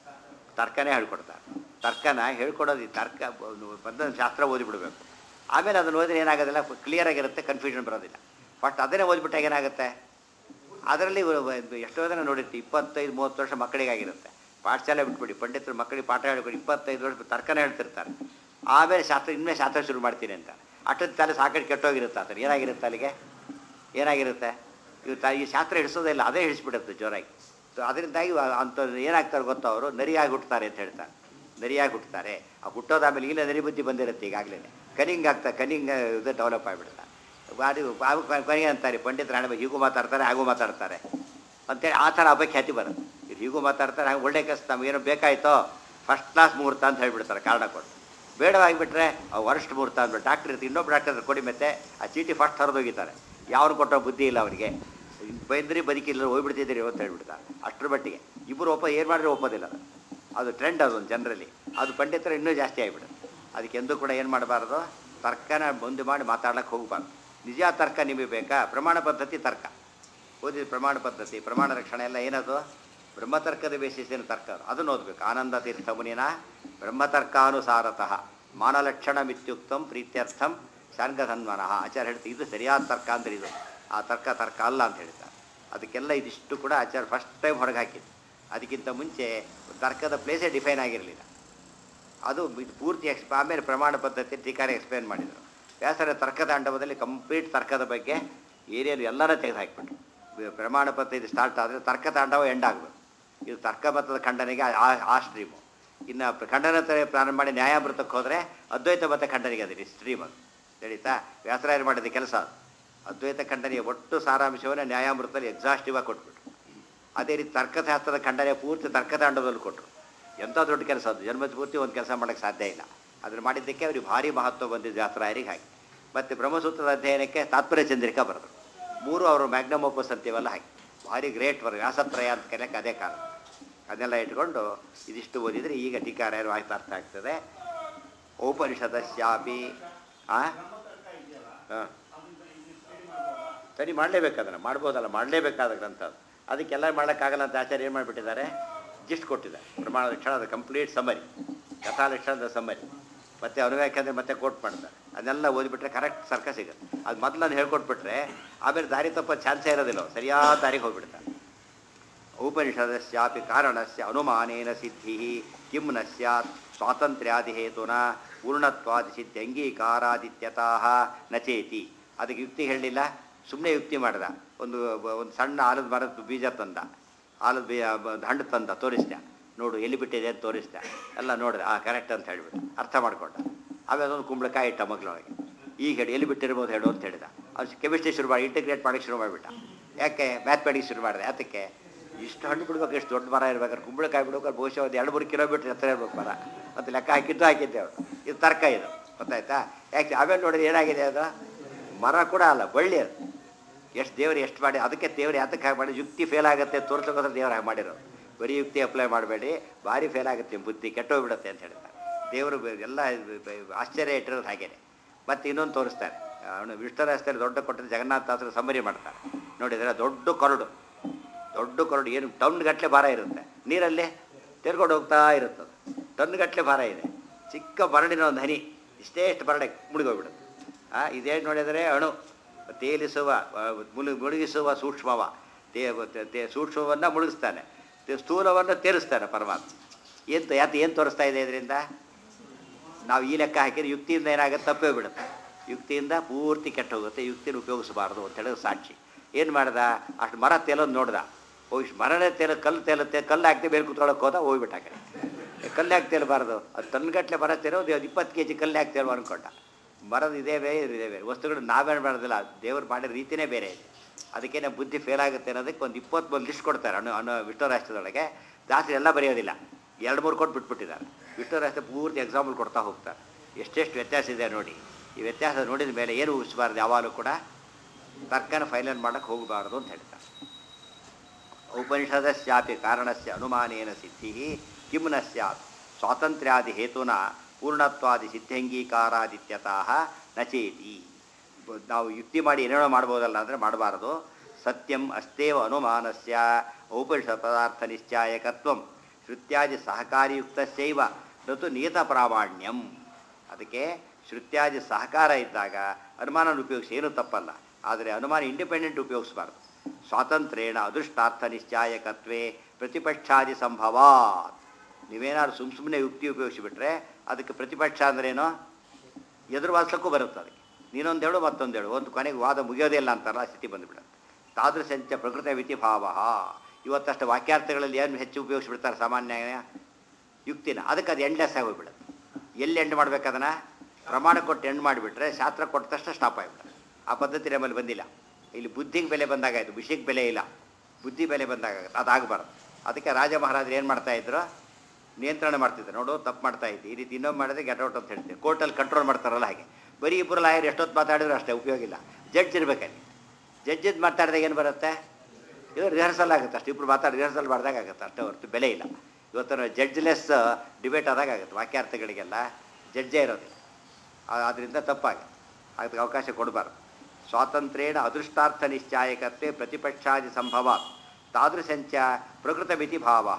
ತರ್ಕನೇ ಹೇಳ್ಕೊಡ್ತಾರೆ. ತರ್ಕನ ಹೇಳ್ಕೊಡೋದು ತರ್ಕ ಬಂದ ಶಾಸ್ತ್ರ ಓದಿಬಿಡ್ಬೇಕು. ಆಮೇಲೆ ಅದನ್ನು ಓದಿದ್ರೆ ಏನಾಗೋದಿಲ್ಲ, ಕ್ಲಿಯರಾಗಿರುತ್ತೆ, ಕನ್ಫ್ಯೂಷನ್ ಬರೋದಿಲ್ಲ. ಬಟ್ ಅದನ್ನೇ ಓದ್ಬಿಟ್ಟಾಗ ಏನಾಗುತ್ತೆ? ಅದರಲ್ಲಿ ಎಷ್ಟೋ ಜನ ನೋಡಿರ್ತೀವಿ, ಇಪ್ಪತ್ತೈದು ಮೂವತ್ತು ವರ್ಷ ಮಕ್ಕಳಿಗಾಗಿರುತ್ತೆ. ಪಾಠಶಾಲೆ ಬಿಟ್ಬಿಡಿ, ಪಂಡಿತರು ಮಕ್ಕಳಿಗೆ ಪಾಠ ಹೇಳ್ಕೊಡಿ, ಇಪ್ಪತ್ತೈದು ವರ್ಷ ತರ್ಕನೇ ಹೇಳ್ತಿರ್ತಾರೆ. ಆಮೇಲೆ ಶಾಸ್ತ್ರ ಇನ್ನೇ ಶಾಸ್ತ್ರ ಶುರು ಮಾಡ್ತೀನಿ ಅಂತ ಅಷ್ಟೊಂದು ತಲೆ ಸಾಕಟ್ಟು ಕೆಟ್ಟೋಗಿರುತ್ತೆ. ಆತರ ಏನಾಗಿರುತ್ತೆ? ಅಲ್ಲಿಗೆ ಏನಾಗಿರುತ್ತೆ? ಇವು ತ ಈ ಶಾಸ್ತ್ರ ಹಿಡಿಸೋದೇ ಇಲ್ಲ, ಅದೇ ಹಿಡಿಸ್ಬಿಡುತ್ತೆ ಜೋರಾಗಿ. ಸೊ ಅದರಿಂದಾಗಿ ಅಂಥದ್ದು ಏನಾಗ್ತಾರೆ ಗೊತ್ತಾ? ಅವರು ನರಿಯಾಗಿ ಹುಟ್ಟುತ್ತಾರೆ ಅಂತ ಹೇಳ್ತಾರೆ. ನರಿಯಾಗಿ ಹುಟ್ಟುತ್ತಾರೆ. ಆ ಹುಟ್ಟೋದಾಮೇಲೆ ಇಲ್ಲ ನರಿ ಬುದ್ಧಿ ಬಂದಿರುತ್ತೆ ಈಗಾಗಲೇ. ಕನಿಂಗ್ ಆಗ್ತಾ ಕನಿಂಗ್ ಇದು ಡೆವಲಪ್ ಆಗಿಬಿಡುತ್ತೆ. ಅದು ಕೊನೆಗೆ ಅಂತಾರೆ ಪಂಡಿತರು ಹಣೆ ಹೀಗೂ ಮಾತಾಡ್ತಾರೆ ಹಾಗೂ ಮಾತಾಡ್ತಾರೆ ಅಂತೇಳಿ ಆ ಥರ ಅಪಖ್ಯಾತಿ ಬರುತ್ತೆ. ಇದು ಹೀಗೂ ಮಾತಾಡ್ತಾರೆ, ಹಾಗೆ ಒಳ್ಳೆ ಕೆಲಸ ನಮಗೇನೋ ಬೇಕಾಯಿತೋ ಫಸ್ಟ್ ಕ್ಲಾಸ್ ಮುಹೂರ್ತ ಅಂತ ಹೇಳ್ಬಿಡ್ತಾರೆ ಕಾರಣ ಕೊಟ್ಟು. ಬೇಡವಾಗಿಬಿಟ್ರೆ ವರ್ಸ್ಟ್ ಮುಹೂರ್ತ ಅಂದ್ಬಿಟ್ಟು ಡಾಕ್ಟ್ರ್ ಇರ್ತೀವಿ, ಇನ್ನೊಬ್ಬ ಡಾಕ್ಟರ್ ಕೊಡಿ ಮತ್ತೆ ಆ ಚೀಟಿ ಫಸ್ಟ್ ಹರಿದೋಗಿತಾರೆ. ಯಾವನು ಕೊಟ್ಟೋ ಬುದ್ಧಿ ಇಲ್ಲ ಅವರಿಗೆ. ಬೈದ್ರಿ ಬದುಕಿಲ್ಲ ಹೋಗ್ಬಿಡ್ತಿದ್ದೀರಿ ಅಂತ ಹೇಳ್ಬಿಡ್ತಾರೆ. ಅಷ್ಟರ ಮಟ್ಟಿಗೆ ಇಬ್ಬರು ಒಪ್ಪ ಏನು ಮಾಡಿದ್ರೆ ಒಪ್ಪೋದಿಲ್ಲ. ಅದು ಅದು ಟ್ರೆಂಡ್, ಅದೊಂದು ಜನರಲ್ಲಿ. ಅದು ಪಂಡಿತರು ಇನ್ನೂ ಜಾಸ್ತಿ ಆಗಿಬಿಡುತ್ತೆ. ಅದಕ್ಕೆ ಎಂದೂ ಕೂಡ ಏನು ಮಾಡಬಾರ್ದು? ತರ್ಕನ ಮುಂದೆ ಮಾಡಿ ಮಾತಾಡ್ಲಿಕ್ಕೆ ಹೋಗಬಾರ್ದು. ನಿಜ ತರ್ಕ ನಿಮಗೆ ಬೇಕಾ? ಪ್ರಮಾಣ ಪದ್ಧತಿ ತರ್ಕ ಓದಿದ ಪ್ರಮಾಣ ಪದ್ಧತಿ, ಪ್ರಮಾಣ ರಕ್ಷಣೆ ಎಲ್ಲ ಏನದು? ಬ್ರಹ್ಮತರ್ಕದ ಬೇಸಿಸಿನ ತರ್ಕ, ಅದನ್ನು ಓದಬೇಕು. ಆನಂದ ತೀರ್ಥ ಮುನಿನ ಬ್ರಹ್ಮತರ್ಕಾನುಸಾರತಃ ಮಾನಲಕ್ಷಣ ಮಿತ್ಯುಕ್ತಂ ಪ್ರೀತ್ಯರ್ಥಂ ಶಾರ್ಗಧನ್ವನಃ. ಆಚಾರ್ಯ ಹೇಳ್ತೀವಿ ಇದು ಸರಿಯಾದ ತರ್ಕ ಅಂದರೆ ಇದು. ಆ ತರ್ಕ ತರ್ಕ ಅಲ್ಲ ಅಂತ ಹೇಳ್ತಾರೆ. ಅದಕ್ಕೆಲ್ಲ ಇದಿಷ್ಟು ಕೂಡ ಆಚಾರ್ಯ ಫಸ್ಟ್ ಟೈಮ್ ಹೊರಗೆ ಹಾಕಿದ್ದು. ಅದಕ್ಕಿಂತ ಮುಂಚೆ ತರ್ಕದ ಪ್ಲೇಸೇ ಡಿಫೈನ್ ಆಗಿರಲಿಲ್ಲ. ಅದು ಇದು ಪೂರ್ತಿ ಎಕ್ಸ್ ಆಮೇಲೆ ಪ್ರಮಾಣ ಪದ್ಧತಿ ಟೀಕಾರೆ ಎಕ್ಸ್ಪ್ಲೇನ್ ಮಾಡಿದರು. ವ್ಯಾಸರ ತರ್ಕತಾಂಡವದಲ್ಲಿ ಕಂಪ್ಲೀಟ್ ತರ್ಕದ ಬಗ್ಗೆ ಏರಿಯಲ್ ಎಲ್ಲರ ತೆಗೆದು ಹಾಕಿಬಿಟ್ರು. ಪ್ರಮಾಣ ಪದ್ಧತಿ ಸ್ಟಾರ್ಟ್ ಆದರೆ ತರ್ಕತಾಂಡವ ಎಂಡ್ ಆಗಬೇಕು. ಇದು ತರ್ಕಮತದ ಖಂಡನೆಗೆ ಆ ಆ ಸ್ಟ್ರೀಮು. ಇನ್ನು ಖಂಡನ ಪ್ರಾರಂಭ ಮಾಡಿ ನ್ಯಾಯಾಮೃತಕ್ಕೆ ಹೋದರೆ ಅದ್ವೈತ ಮತ ಖಂಡನೆಗೆ ಅದಿರಿ ಸ್ಟ್ರೀಮ್. ಅದು ತಿಳಿತಾ? ವ್ಯಾಸರಾಯರು ಮಾಡಿದ ಕೆಲಸ ಅದು. ಅದ್ವೈತ ಖಂಡನೆಯ ಒಟ್ಟು ಸಾರಾಂಶವನ್ನು ನ್ಯಾಯಾಮೃತದಲ್ಲಿ ಎಕ್ಸಾಸ್ಟಿವ್ ಆಗಿ ಕೊಟ್ಬಿಟ್ರು. ಅದೇ ರೀತಿ ತರ್ಕಶಾಸ್ತ್ರದ ಖಂಡನೆ ಪೂರ್ತಿ ತರ್ಕತಾಂಡದಲ್ಲಿ ಕೊಟ್ಟರು. ಎಂಥ ದೊಡ್ಡ ಕೆಲಸ ಅದು. ಜನ್ಮದ ಪೂರ್ತಿ ಒಂದು ಕೆಲಸ ಮಾಡೋಕ್ಕೆ ಸಾಧ್ಯ ಇಲ್ಲ. ಅದನ್ನು ಮಾಡಿದ್ದಕ್ಕೆ ಅವ್ರಿಗೆ ಭಾರಿ ಮಹತ್ವ ಬಂದಿದ್ದು ವ್ಯಾಸರಾಯರಿಗೆ. ಹಾಕಿ ಮತ್ತು ಬ್ರಹ್ಮಸೂತ್ರದ ಅಧ್ಯಯನಕ್ಕೆ ತಾತ್ಪರ್ಯ ಚಂದ್ರಿಕಾ ಬರೆದರು. ಮೂರು ಅವರು ಮ್ಯಾಗ್ನಮ್ ಓಪಸ್ ಅಂತೀವಲ್ಲ, ಹಾಕಿ ಭಾರಿ ಗ್ರೇಟ್ ಬರ್ ವ್ಯಾಸತ್ರಯ ಅಂತ ಕರೆಯೋಕ್ಕೆ ಅದೇ ಕಾರಣ. ಅದನ್ನೆಲ್ಲ ಇಟ್ಕೊಂಡು ಇದಿಷ್ಟು ಓದಿದರೆ ಈಗ ಟೀಕಾರಾಯರು ಆಯ್ತು ಅರ್ಥ ಆಗ್ತದೆ. ಔಪನಿಷದಶ್ಯಾಪಿ ಹಾಂ ಹಾಂ ಸರಿ ಮಾಡಲೇಬೇಕು, ಅದನ್ನು ಮಾಡ್ಬೋದಲ್ಲ, ಮಾಡಲೇಬೇಕಾದ ಗ್ರಂಥ ಅದು. ಅದಕ್ಕೆಲ್ಲ ಮಾಡೋಕ್ಕಾಗಲ್ಲ ಅಂತ ಆಚಾರ್ಯ ಏನು ಮಾಡಿಬಿಟ್ಟಿದ್ದಾರೆ? ಜಿಸ್ಟ್ ಕೊಟ್ಟಿದ್ದಾರೆ. ಪ್ರಮಾಣ ಲಕ್ಷಣದ ಕಂಪ್ಲೀಟ್ ಸಮರಿ, ಕಥಾ ಲಕ್ಷಣದ ಸಮರಿ, ಮತ್ತು ಅನುವ್ಯಾಖ್ಯಾನ ಮತ್ತೆ ಕೋಟ್ ಮಾಡ್ತಾರೆ. ಅದನ್ನೆಲ್ಲ ಓದಿಬಿಟ್ರೆ ಕರೆಕ್ಟ್ ಸರ್ಕ ಸಿಗುತ್ತೆ. ಅದು ಮೊದಲನ್ನು ಹೇಳ್ಕೊಟ್ಬಿಟ್ರೆ ಆಮೇಲೆ ದಾರಿ ತಪ್ಪ ಚಾನ್ಸೇ ಇರೋದಿಲ್ಲ, ಸರಿಯಾದ ದಾರಿಗೆ ಹೋಗ್ಬಿಡ್ತಾರೆ. ಔಪನಿಷದಶ್ಯಾಪಿ ಕಾರಣಸ್ಯ ಅನುಮಾನೇನ ಸಿದ್ಧಿ ಕಿಂ ನ ಸ್ಯಾತ್ ಸ್ವಾತಂತ್ರ್ಯಾದಿಹೇತುನ ಪೂರ್ಣತ್ವಾದಿ ಸಿದ್ಧಿ ಅಂಗೀಕಾರಾದಿತ್ಯತಃ ನಚೇತಿ. ಅದಕ್ಕೆ ಯುಕ್ತಿ ಹೇಳಲಿಲ್ಲ, ಸುಮ್ಮನೆ ಯುಕ್ತಿ ಮಾಡ್ದ. ಒಂದು ಒಂದು ಸಣ್ಣ ಆಲದ ಮರದ ಬೀಜ ತಂದ, ಆಲದ ಬೀ ಹಣ್ಣು ತಂದ, ತೋರಿಸ್ದೆ, ನೋಡು ಎಲ್ಲಿ ಬಿಟ್ಟಿದೆ ಅಂತ ತೋರಿಸ್ದೆ. ಎಲ್ಲ ನೋಡಿದೆ, ಆ ಕರೆಕ್ಟ್ ಅಂತ ಹೇಳಿಬಿಟ್ಟು ಅರ್ಥ ಮಾಡ್ಕೊಂಡ. ಆಮೇಲೆ ಒಂದು ಕುಂಬಳಕಾಯಿ ಇಟ್ಟ ಮಗಳೊಳಗೆ. ಈಗ ಹೇಳಿ ಎಲ್ಲಿ ಬಿಟ್ಟಿರ್ಬೋದು ಹೇಳು ಅಂತ ಹೇಳಿದ. ಅದು ಕೆಮಿಸ್ಟ್ರಿ ಶುರು ಮಾಡಿ ಇಂಟಿಗ್ರೇಟ್ ಮಾಡೋಕ್ಕೆ ಶುರು ಮಾಡಿಬಿಟ್ಟ. ಯಾಕೆ? ಮ್ಯಾಥಮೆಟಿಕ್ಸ್ ಶುರು ಮಾಡಿದೆ. ಅದಕ್ಕೆ ಇಷ್ಟು ಹಣ್ಣು ಬಿಡ್ಬೇಕು, ಎಷ್ಟು ದೊಡ್ಡ ಮರ ಇರ್ಬೇಕಾದ್ರೆ ಕುಂಬಳಕಾಯಿ ಬಿಡ್ಬೇಕಾದ್ರೆ ಬಹುಶಃ ಒಂದು ಎರಡು ಮೂರು ಕಿಲೋಮೀಟ್ರ್ ಎತ್ತರ ಇರ್ಬೇಕು ಮರ. ಮತ್ತು ಲೆಕ್ಕ ಹಾಕಿದ್ದು ಹಾಕಿದ್ದೆ ಅವರು. ಇದು ತರ್ಕ, ಇದು ಗೊತ್ತಾಯ್ತಾ? ಯಾಕೆ? ಆಮೇಲೆ ನೋಡಿದ್ರೆ ಏನಾಗಿದೆ, ಅದು ಮರ ಕೂಡ ಅಲ್ಲ, ಬಳ್ಳಿ ಅದು. ಎಷ್ಟು ದೇವರು ಎಷ್ಟು ಮಾಡಿ, ಅದಕ್ಕೆ ದೇವರು ಯಾತಕ್ಕೆ ಹಾಗೆ ಮಾಡಿ, ಯುಕ್ತಿ ಫೇಲ್ ಆಗುತ್ತೆ ತೋರಿಸೋಕೋದ್ರೆ ದೇವ್ರು ಹಾಗೆ ಮಾಡಿರೋದು. ಬರೀ ಯುಕ್ತಿ ಅಪ್ಲೈ ಮಾಡಬೇಡಿ, ಭಾರಿ ಫೇಲ್ ಆಗುತ್ತೆ, ಬುದ್ಧಿ ಕೆಟ್ಟೋಗ್ಬಿಡುತ್ತೆ ಅಂತ ಹೇಳ್ತಾರೆ. ದೇವರು ಎಲ್ಲ ಆಶ್ಚರ್ಯ ಇಟ್ಟಿರೋದು ಹಾಗೇನೆ. ಮತ್ತು ಇನ್ನೊಂದು ತೋರಿಸ್ತಾರೆ, ಅವನು ವಿಷ್ಣುರಾಸ್ತಾರೆ ದೊಡ್ಡ ಕೊಟ್ಟರೆ ಜಗನ್ನಾಥಾಸರು ಸಮ್ಮರಿ ಮಾಡ್ತಾರೆ. ನೋಡಿದರೆ ದೊಡ್ಡ ಕೊರಡು, ದೊಡ್ಡ ಕೊರಡು ಏನು ಟನ್ ಗಟ್ಟಲೆ ಭಾರ ಇರುತ್ತೆ, ನೀರಲ್ಲಿ ತೆರ್ಕೊಂಡು ಹೋಗ್ತಾ ಇರುತ್ತದೆ. ಟನ್ ಗಟ್ಟಲೆ ಭಾರ ಇದೆ. ಚಿಕ್ಕ ಬರಡಿನ ಒಂದು ಹನಿ, ಇಷ್ಟೇ ಎಷ್ಟು ಬರಡೆ ಮುಳುಗೋಗ್ಬಿಡುತ್ತೆ. ಇದೇನು ನೋಡಿದರೆ ಅಣು ತೇಲಿಸುವ ಮುಳು ಮುಳುಗಿಸುವ ಸೂಕ್ಷ್ಮವ ತೇ ತೇ ಸೂಕ್ಷ್ಮವನ್ನು ಮುಳುಗಿಸ್ತಾನೆ, ಸ್ಥೂಲವನ್ನು ತೇಲಿಸ್ತಾನೆ ಪರಮಾತ್ಮ. ಏನು ಯಾಕೆ ಏನು ತೋರಿಸ್ತಾ ಇದೆ ಇದರಿಂದ? ನಾವು ಈ ಲೆಕ್ಕ ಹಾಕಿದ್ರೆ ಯುಕ್ತಿಯಿಂದ ಏನಾಗುತ್ತೆ, ತಪ್ಪೇ ಬಿಡುತ್ತೆ. ಯುಕ್ತಿಯಿಂದ ಪೂರ್ತಿ ಕೆಟ್ಟ ಹೋಗುತ್ತೆ, ಯುಕ್ತಿನ ಉಪಯೋಗಿಸಬಾರ್ದು ಅಂತ ಹೇಳೋದು ಸಾಕ್ಷಿ. ಏನು ಮಾಡ್ದ, ಅಷ್ಟು ಮರ ತೇಲೋದು ನೋಡ್ದ. ಓ ಇಷ್ಟು ಮರನೇ ತೇಲ ಕಲ್ಲು ತೇಲುತ್ತೆ, ಕಲ್ಲು ಹಾಕ್ತಿ ಬೇರೆ ಕೂತ್ಕೊಳ್ಳೋಕೆ ಹೋದ, ಹೋಗ್ಬಿಟ್ಟ ಆ ಕಡೆ. ಕಲ್ಲು ಹಾಕಿ ತೇಲಬಾರ್ದು, ಅದು ತನ್ನಗಟ್ಟಲೆ ಮರ ತೇಲೋದು, ಒಂದು ಇಪ್ಪತ್ತು ಕೆ ಜಿ ಕಲ್ಲು ಹಾಕಿ ತೇಲೋ ಅಂದ್ಕೊಂಡ. ಮರದ ಇದೇ ಬೇರೆ ಇದೇ ಬೇರೆ ವಸ್ತುಗಳು ನಾವೇನು ಮಾಡೋದಿಲ್ಲ, ದೇವ್ರು ಮಾಡಿದ ರೀತಿಯೇ ಬೇರೆ ಇದೆ. ಅದಕ್ಕೆ ನಮ್ಮ ಬುದ್ಧಿ ಫೇಲ್ ಆಗುತ್ತೆ ಅನ್ನೋದಕ್ಕೆ ಒಂದು ಇಪ್ಪತ್ತ್ಮೂರು ಲಿಸ್ಟ್ ಕೊಡ್ತಾರೆ ಅನು ಅನ್ನೋ ವಿಷ್ಣು ರಾಷ್ಟ್ರದೊಳಗೆ. ಜಾಸ್ತಿ ಎಲ್ಲ ಬರೆಯೋದಿಲ್ಲ, ಎರಡು ಮೂರು ಕೊಟ್ಟು ಬಿಟ್ಬಿಟ್ಟಿದ್ದಾರೆ. ವಿಷ್ಣು ರಾಷ್ಟ್ರ ಪೂರ್ತಿ ಎಕ್ಸಾಂಪಲ್ ಕೊಡ್ತಾ ಹೋಗ್ತಾರೆ. ಎಷ್ಟೆಷ್ಟು ವ್ಯತ್ಯಾಸ ಇದೆ ನೋಡಿ. ಈ ವ್ಯತ್ಯಾಸ ನೋಡಿದ ಮೇಲೆ ಏನು ಊಹಿಸಬಾರ್ದು, ಯಾವಾಗಲೂ ಕೂಡ ತರ್ಕನ ಫೈನಲ್ ಮಾಡೋಕ್ಕೆ ಹೋಗಬಾರ್ದು ಅಂತ ಹೇಳ್ತಾರೆ. ಉಪನಿಷದಸ್ಯಾಪಿ ಕಾರಣಸ್ಯ ಅನುಮಾನೇನ ಸಿದ್ಧಿ ಕಿಂ ನ ಸ್ಯಾತ್ ಸ್ವಾತಂತ್ರ್ಯಾದಿ ಹೇತುನ ಪೂರ್ಣತ್ವಾದಿ ಸಿದ್ಧಂಗೀಕಾರಾದಿತ್ಯತಃ ನಚೇತಿ. ನಾವು ಯುಕ್ತಿ ಮಾಡಿ ಏನೇನೋ ಮಾಡ್ಬೋದಲ್ಲ ಅಂದರೆ ಮಾಡಬಾರ್ದು. ಸತ್ಯಂ ಅಸ್ತೇವ ಅನುಮಾನಸ್ಯ ಔಪನಿಷತ್ ಪದಾರ್ಥ ನಿಶ್ಚಾಯಕತ್ವಂ ಶ್ರುತ್ಯಾದಿ ಸಹಕಾರಿಯುಕ್ತಸ್ಯೈವ ನತು ನಿಯತ ಪ್ರಾಮಾಣ್ಯಂ. ಅದಕ್ಕೆ ಶ್ರುತ್ಯಾದಿ ಸಹಕಾರ ಇದ್ದಾಗ ಅನುಮಾನ ಉಪಯೋಗಿಸಿ ಏನೂ ತಪ್ಪಲ್ಲ, ಆದರೆ ಅನುಮಾನ ಇಂಡಿಪೆಂಡೆಂಟ್ ಉಪಯೋಗಿಸಬಾರ್ದು. ಸ್ವಾತಂತ್ರ್ಯೇಣ ಅದೃಷ್ಟಾರ್ಥ ನಿಶ್ಚಾಯಕತ್ವೇ ಪ್ರತಿಪಕ್ಷಾದಿ ಸಂಭವಾತ್. ನೀವೇನಾದ್ರು ಸುಮ್ಮ ಸುಮ್ಮನೆ ಯುಕ್ತಿ ಉಪಯೋಗಿಸಿಬಿಟ್ರೆ ಅದಕ್ಕೆ ಪ್ರತಿಪಕ್ಷ ಅಂದ್ರೇನೋ ಎದುರು ವಾಸಕ್ಕೂ ಬರುತ್ತೆ. ಅದಕ್ಕೆ ನೀನೊಂದು ಹೇಳು ಮತ್ತೊಂದು ಹೇಳು, ಒಂದು ಕೊನೆಗೆ ವಾದ ಮುಗಿಯೋದೇ ಇಲ್ಲ ಅಂತಾರಲ್ಲ, ಆ ಸ್ಥಿತಿ ಬಂದುಬಿಡುತ್ತೆ. ತಾದೃಶಂಚ ಪ್ರಕೃತ ವಿಧಿಭಾವ. ಇವತ್ತಷ್ಟು ವಾಕ್ಯಾರ್ಥಗಳಲ್ಲಿ ಏನು ಹೆಚ್ಚು ಉಪಯೋಗಿಸ್ಬಿಡ್ತಾರೆ ಸಾಮಾನ್ಯ ಯುಕ್ತಿನ, ಅದಕ್ಕೆ ಅದು ಎಂಡ್ಲೆಸ್ ಆಗಿ ಹೋಗ್ಬಿಡುತ್ತೆ. ಎಲ್ಲಿ ಎಂಡ್ ಮಾಡ್ಬೇಕು ಅದನ್ನು ಪ್ರಮಾಣ ಕೊಟ್ಟು ಎಂಡ್ ಮಾಡಿಬಿಟ್ರೆ ಶಾಸ್ತ್ರ ಕೊಟ್ಟ ತಕ್ಷಣ ಸ್ಟಾಪ್ ಆಗಿಬಿಡುತ್ತೆ. ಆ ಪದ್ಧತಿ ನಮ್ಮಲ್ಲಿ ಬಂದಿಲ್ಲ. ಇಲ್ಲಿ ಬುದ್ಧಿಗೆ ಬೆಲೆ ಬಂದಾಗಾಯಿತು, ವಿಷಯಕ್ಕೆ ಬೆಲೆ ಇಲ್ಲ. ಬುದ್ಧಿ ಬೆಲೆ ಬಂದಾಗುತ್ತೆ, ಅದಾಗಬಾರ್ದು. ಅದಕ್ಕೆ ರಾಜ ಮಹಾರಾಜರು ಏನು ಮಾಡ್ತಾಯಿದ್ರು, ನಿಯಂತ್ರಣ ಮಾಡ್ತಿದ್ರು. ನೋಡು ತಪ್ಪು ಮಾಡ್ತಾ ಇದ್ದೆ, ಈ ರೀತಿ ಇನ್ನೊಮ್ಮೆ ಮಾಡಿದ್ರೆ ಗೆಟ್ ಔಟ್ ಅಂತ ಹೇಳ್ತೀವಿ. ಕೋರ್ಟಲ್ಲಿ ಕಂಟ್ರೋಲ್ ಮಾಡ್ತಾರಲ್ಲ ಹಾಗೆ. ಬರೀ ಇಬ್ಬರು ಲಾಯರ್ ಎಷ್ಟೊತ್ತು ಮಾತಾಡಿದ್ರು ಅಷ್ಟೇ, ಉಪಯೋಗ ಇಲ್ಲ. ಜಡ್ಜ್ ಇರಬೇಕಲ್ಲಿ. ಜಡ್ಜದ್ದು ಮಾತಾಡಿದಾಗ ಏನು ಬರುತ್ತೆ, ಇದು ರಿಹರ್ಸಲ್ ಆಗುತ್ತೆ ಅಷ್ಟು. ಇಬ್ಬರು ಮಾತಾಡಿ ರಿಹರ್ಸಲ್ ಮಾಡಿದಾಗ ಆಗುತ್ತೆ ಅಷ್ಟೇ, ಹೊರತು ಬೆಲೆ ಇಲ್ಲ. ಇವತ್ತು ಜಡ್ಜ್ಲೆಸ್ ಡಿಬೇಟ್ ಆದಾಗ ಆಗುತ್ತೆ. ವಾಕ್ಯಾರ್ಥಗಳಿಗೆಲ್ಲ ಜಡ್ಜೇ ಇರೋದಿಲ್ಲ, ಆದ್ದರಿಂದ ತಪ್ಪಾಗುತ್ತೆ. ಅದಕ್ಕೆ ಅವಕಾಶ ಕೊಡಬಾರ್ದು. ಸ್ವಾತಂತ್ರ್ಯೇಣ ಅದೃಷ್ಟಾರ್ಥ ನಿಶ್ಚಾಯಕತ್ವೇ ಪ್ರತಿಪಕ್ಷಾದಿ ಸಂಭವ ತಾದೃಶಂಚ ಪ್ರಕೃತ ಮಿತಿ ಭಾವ.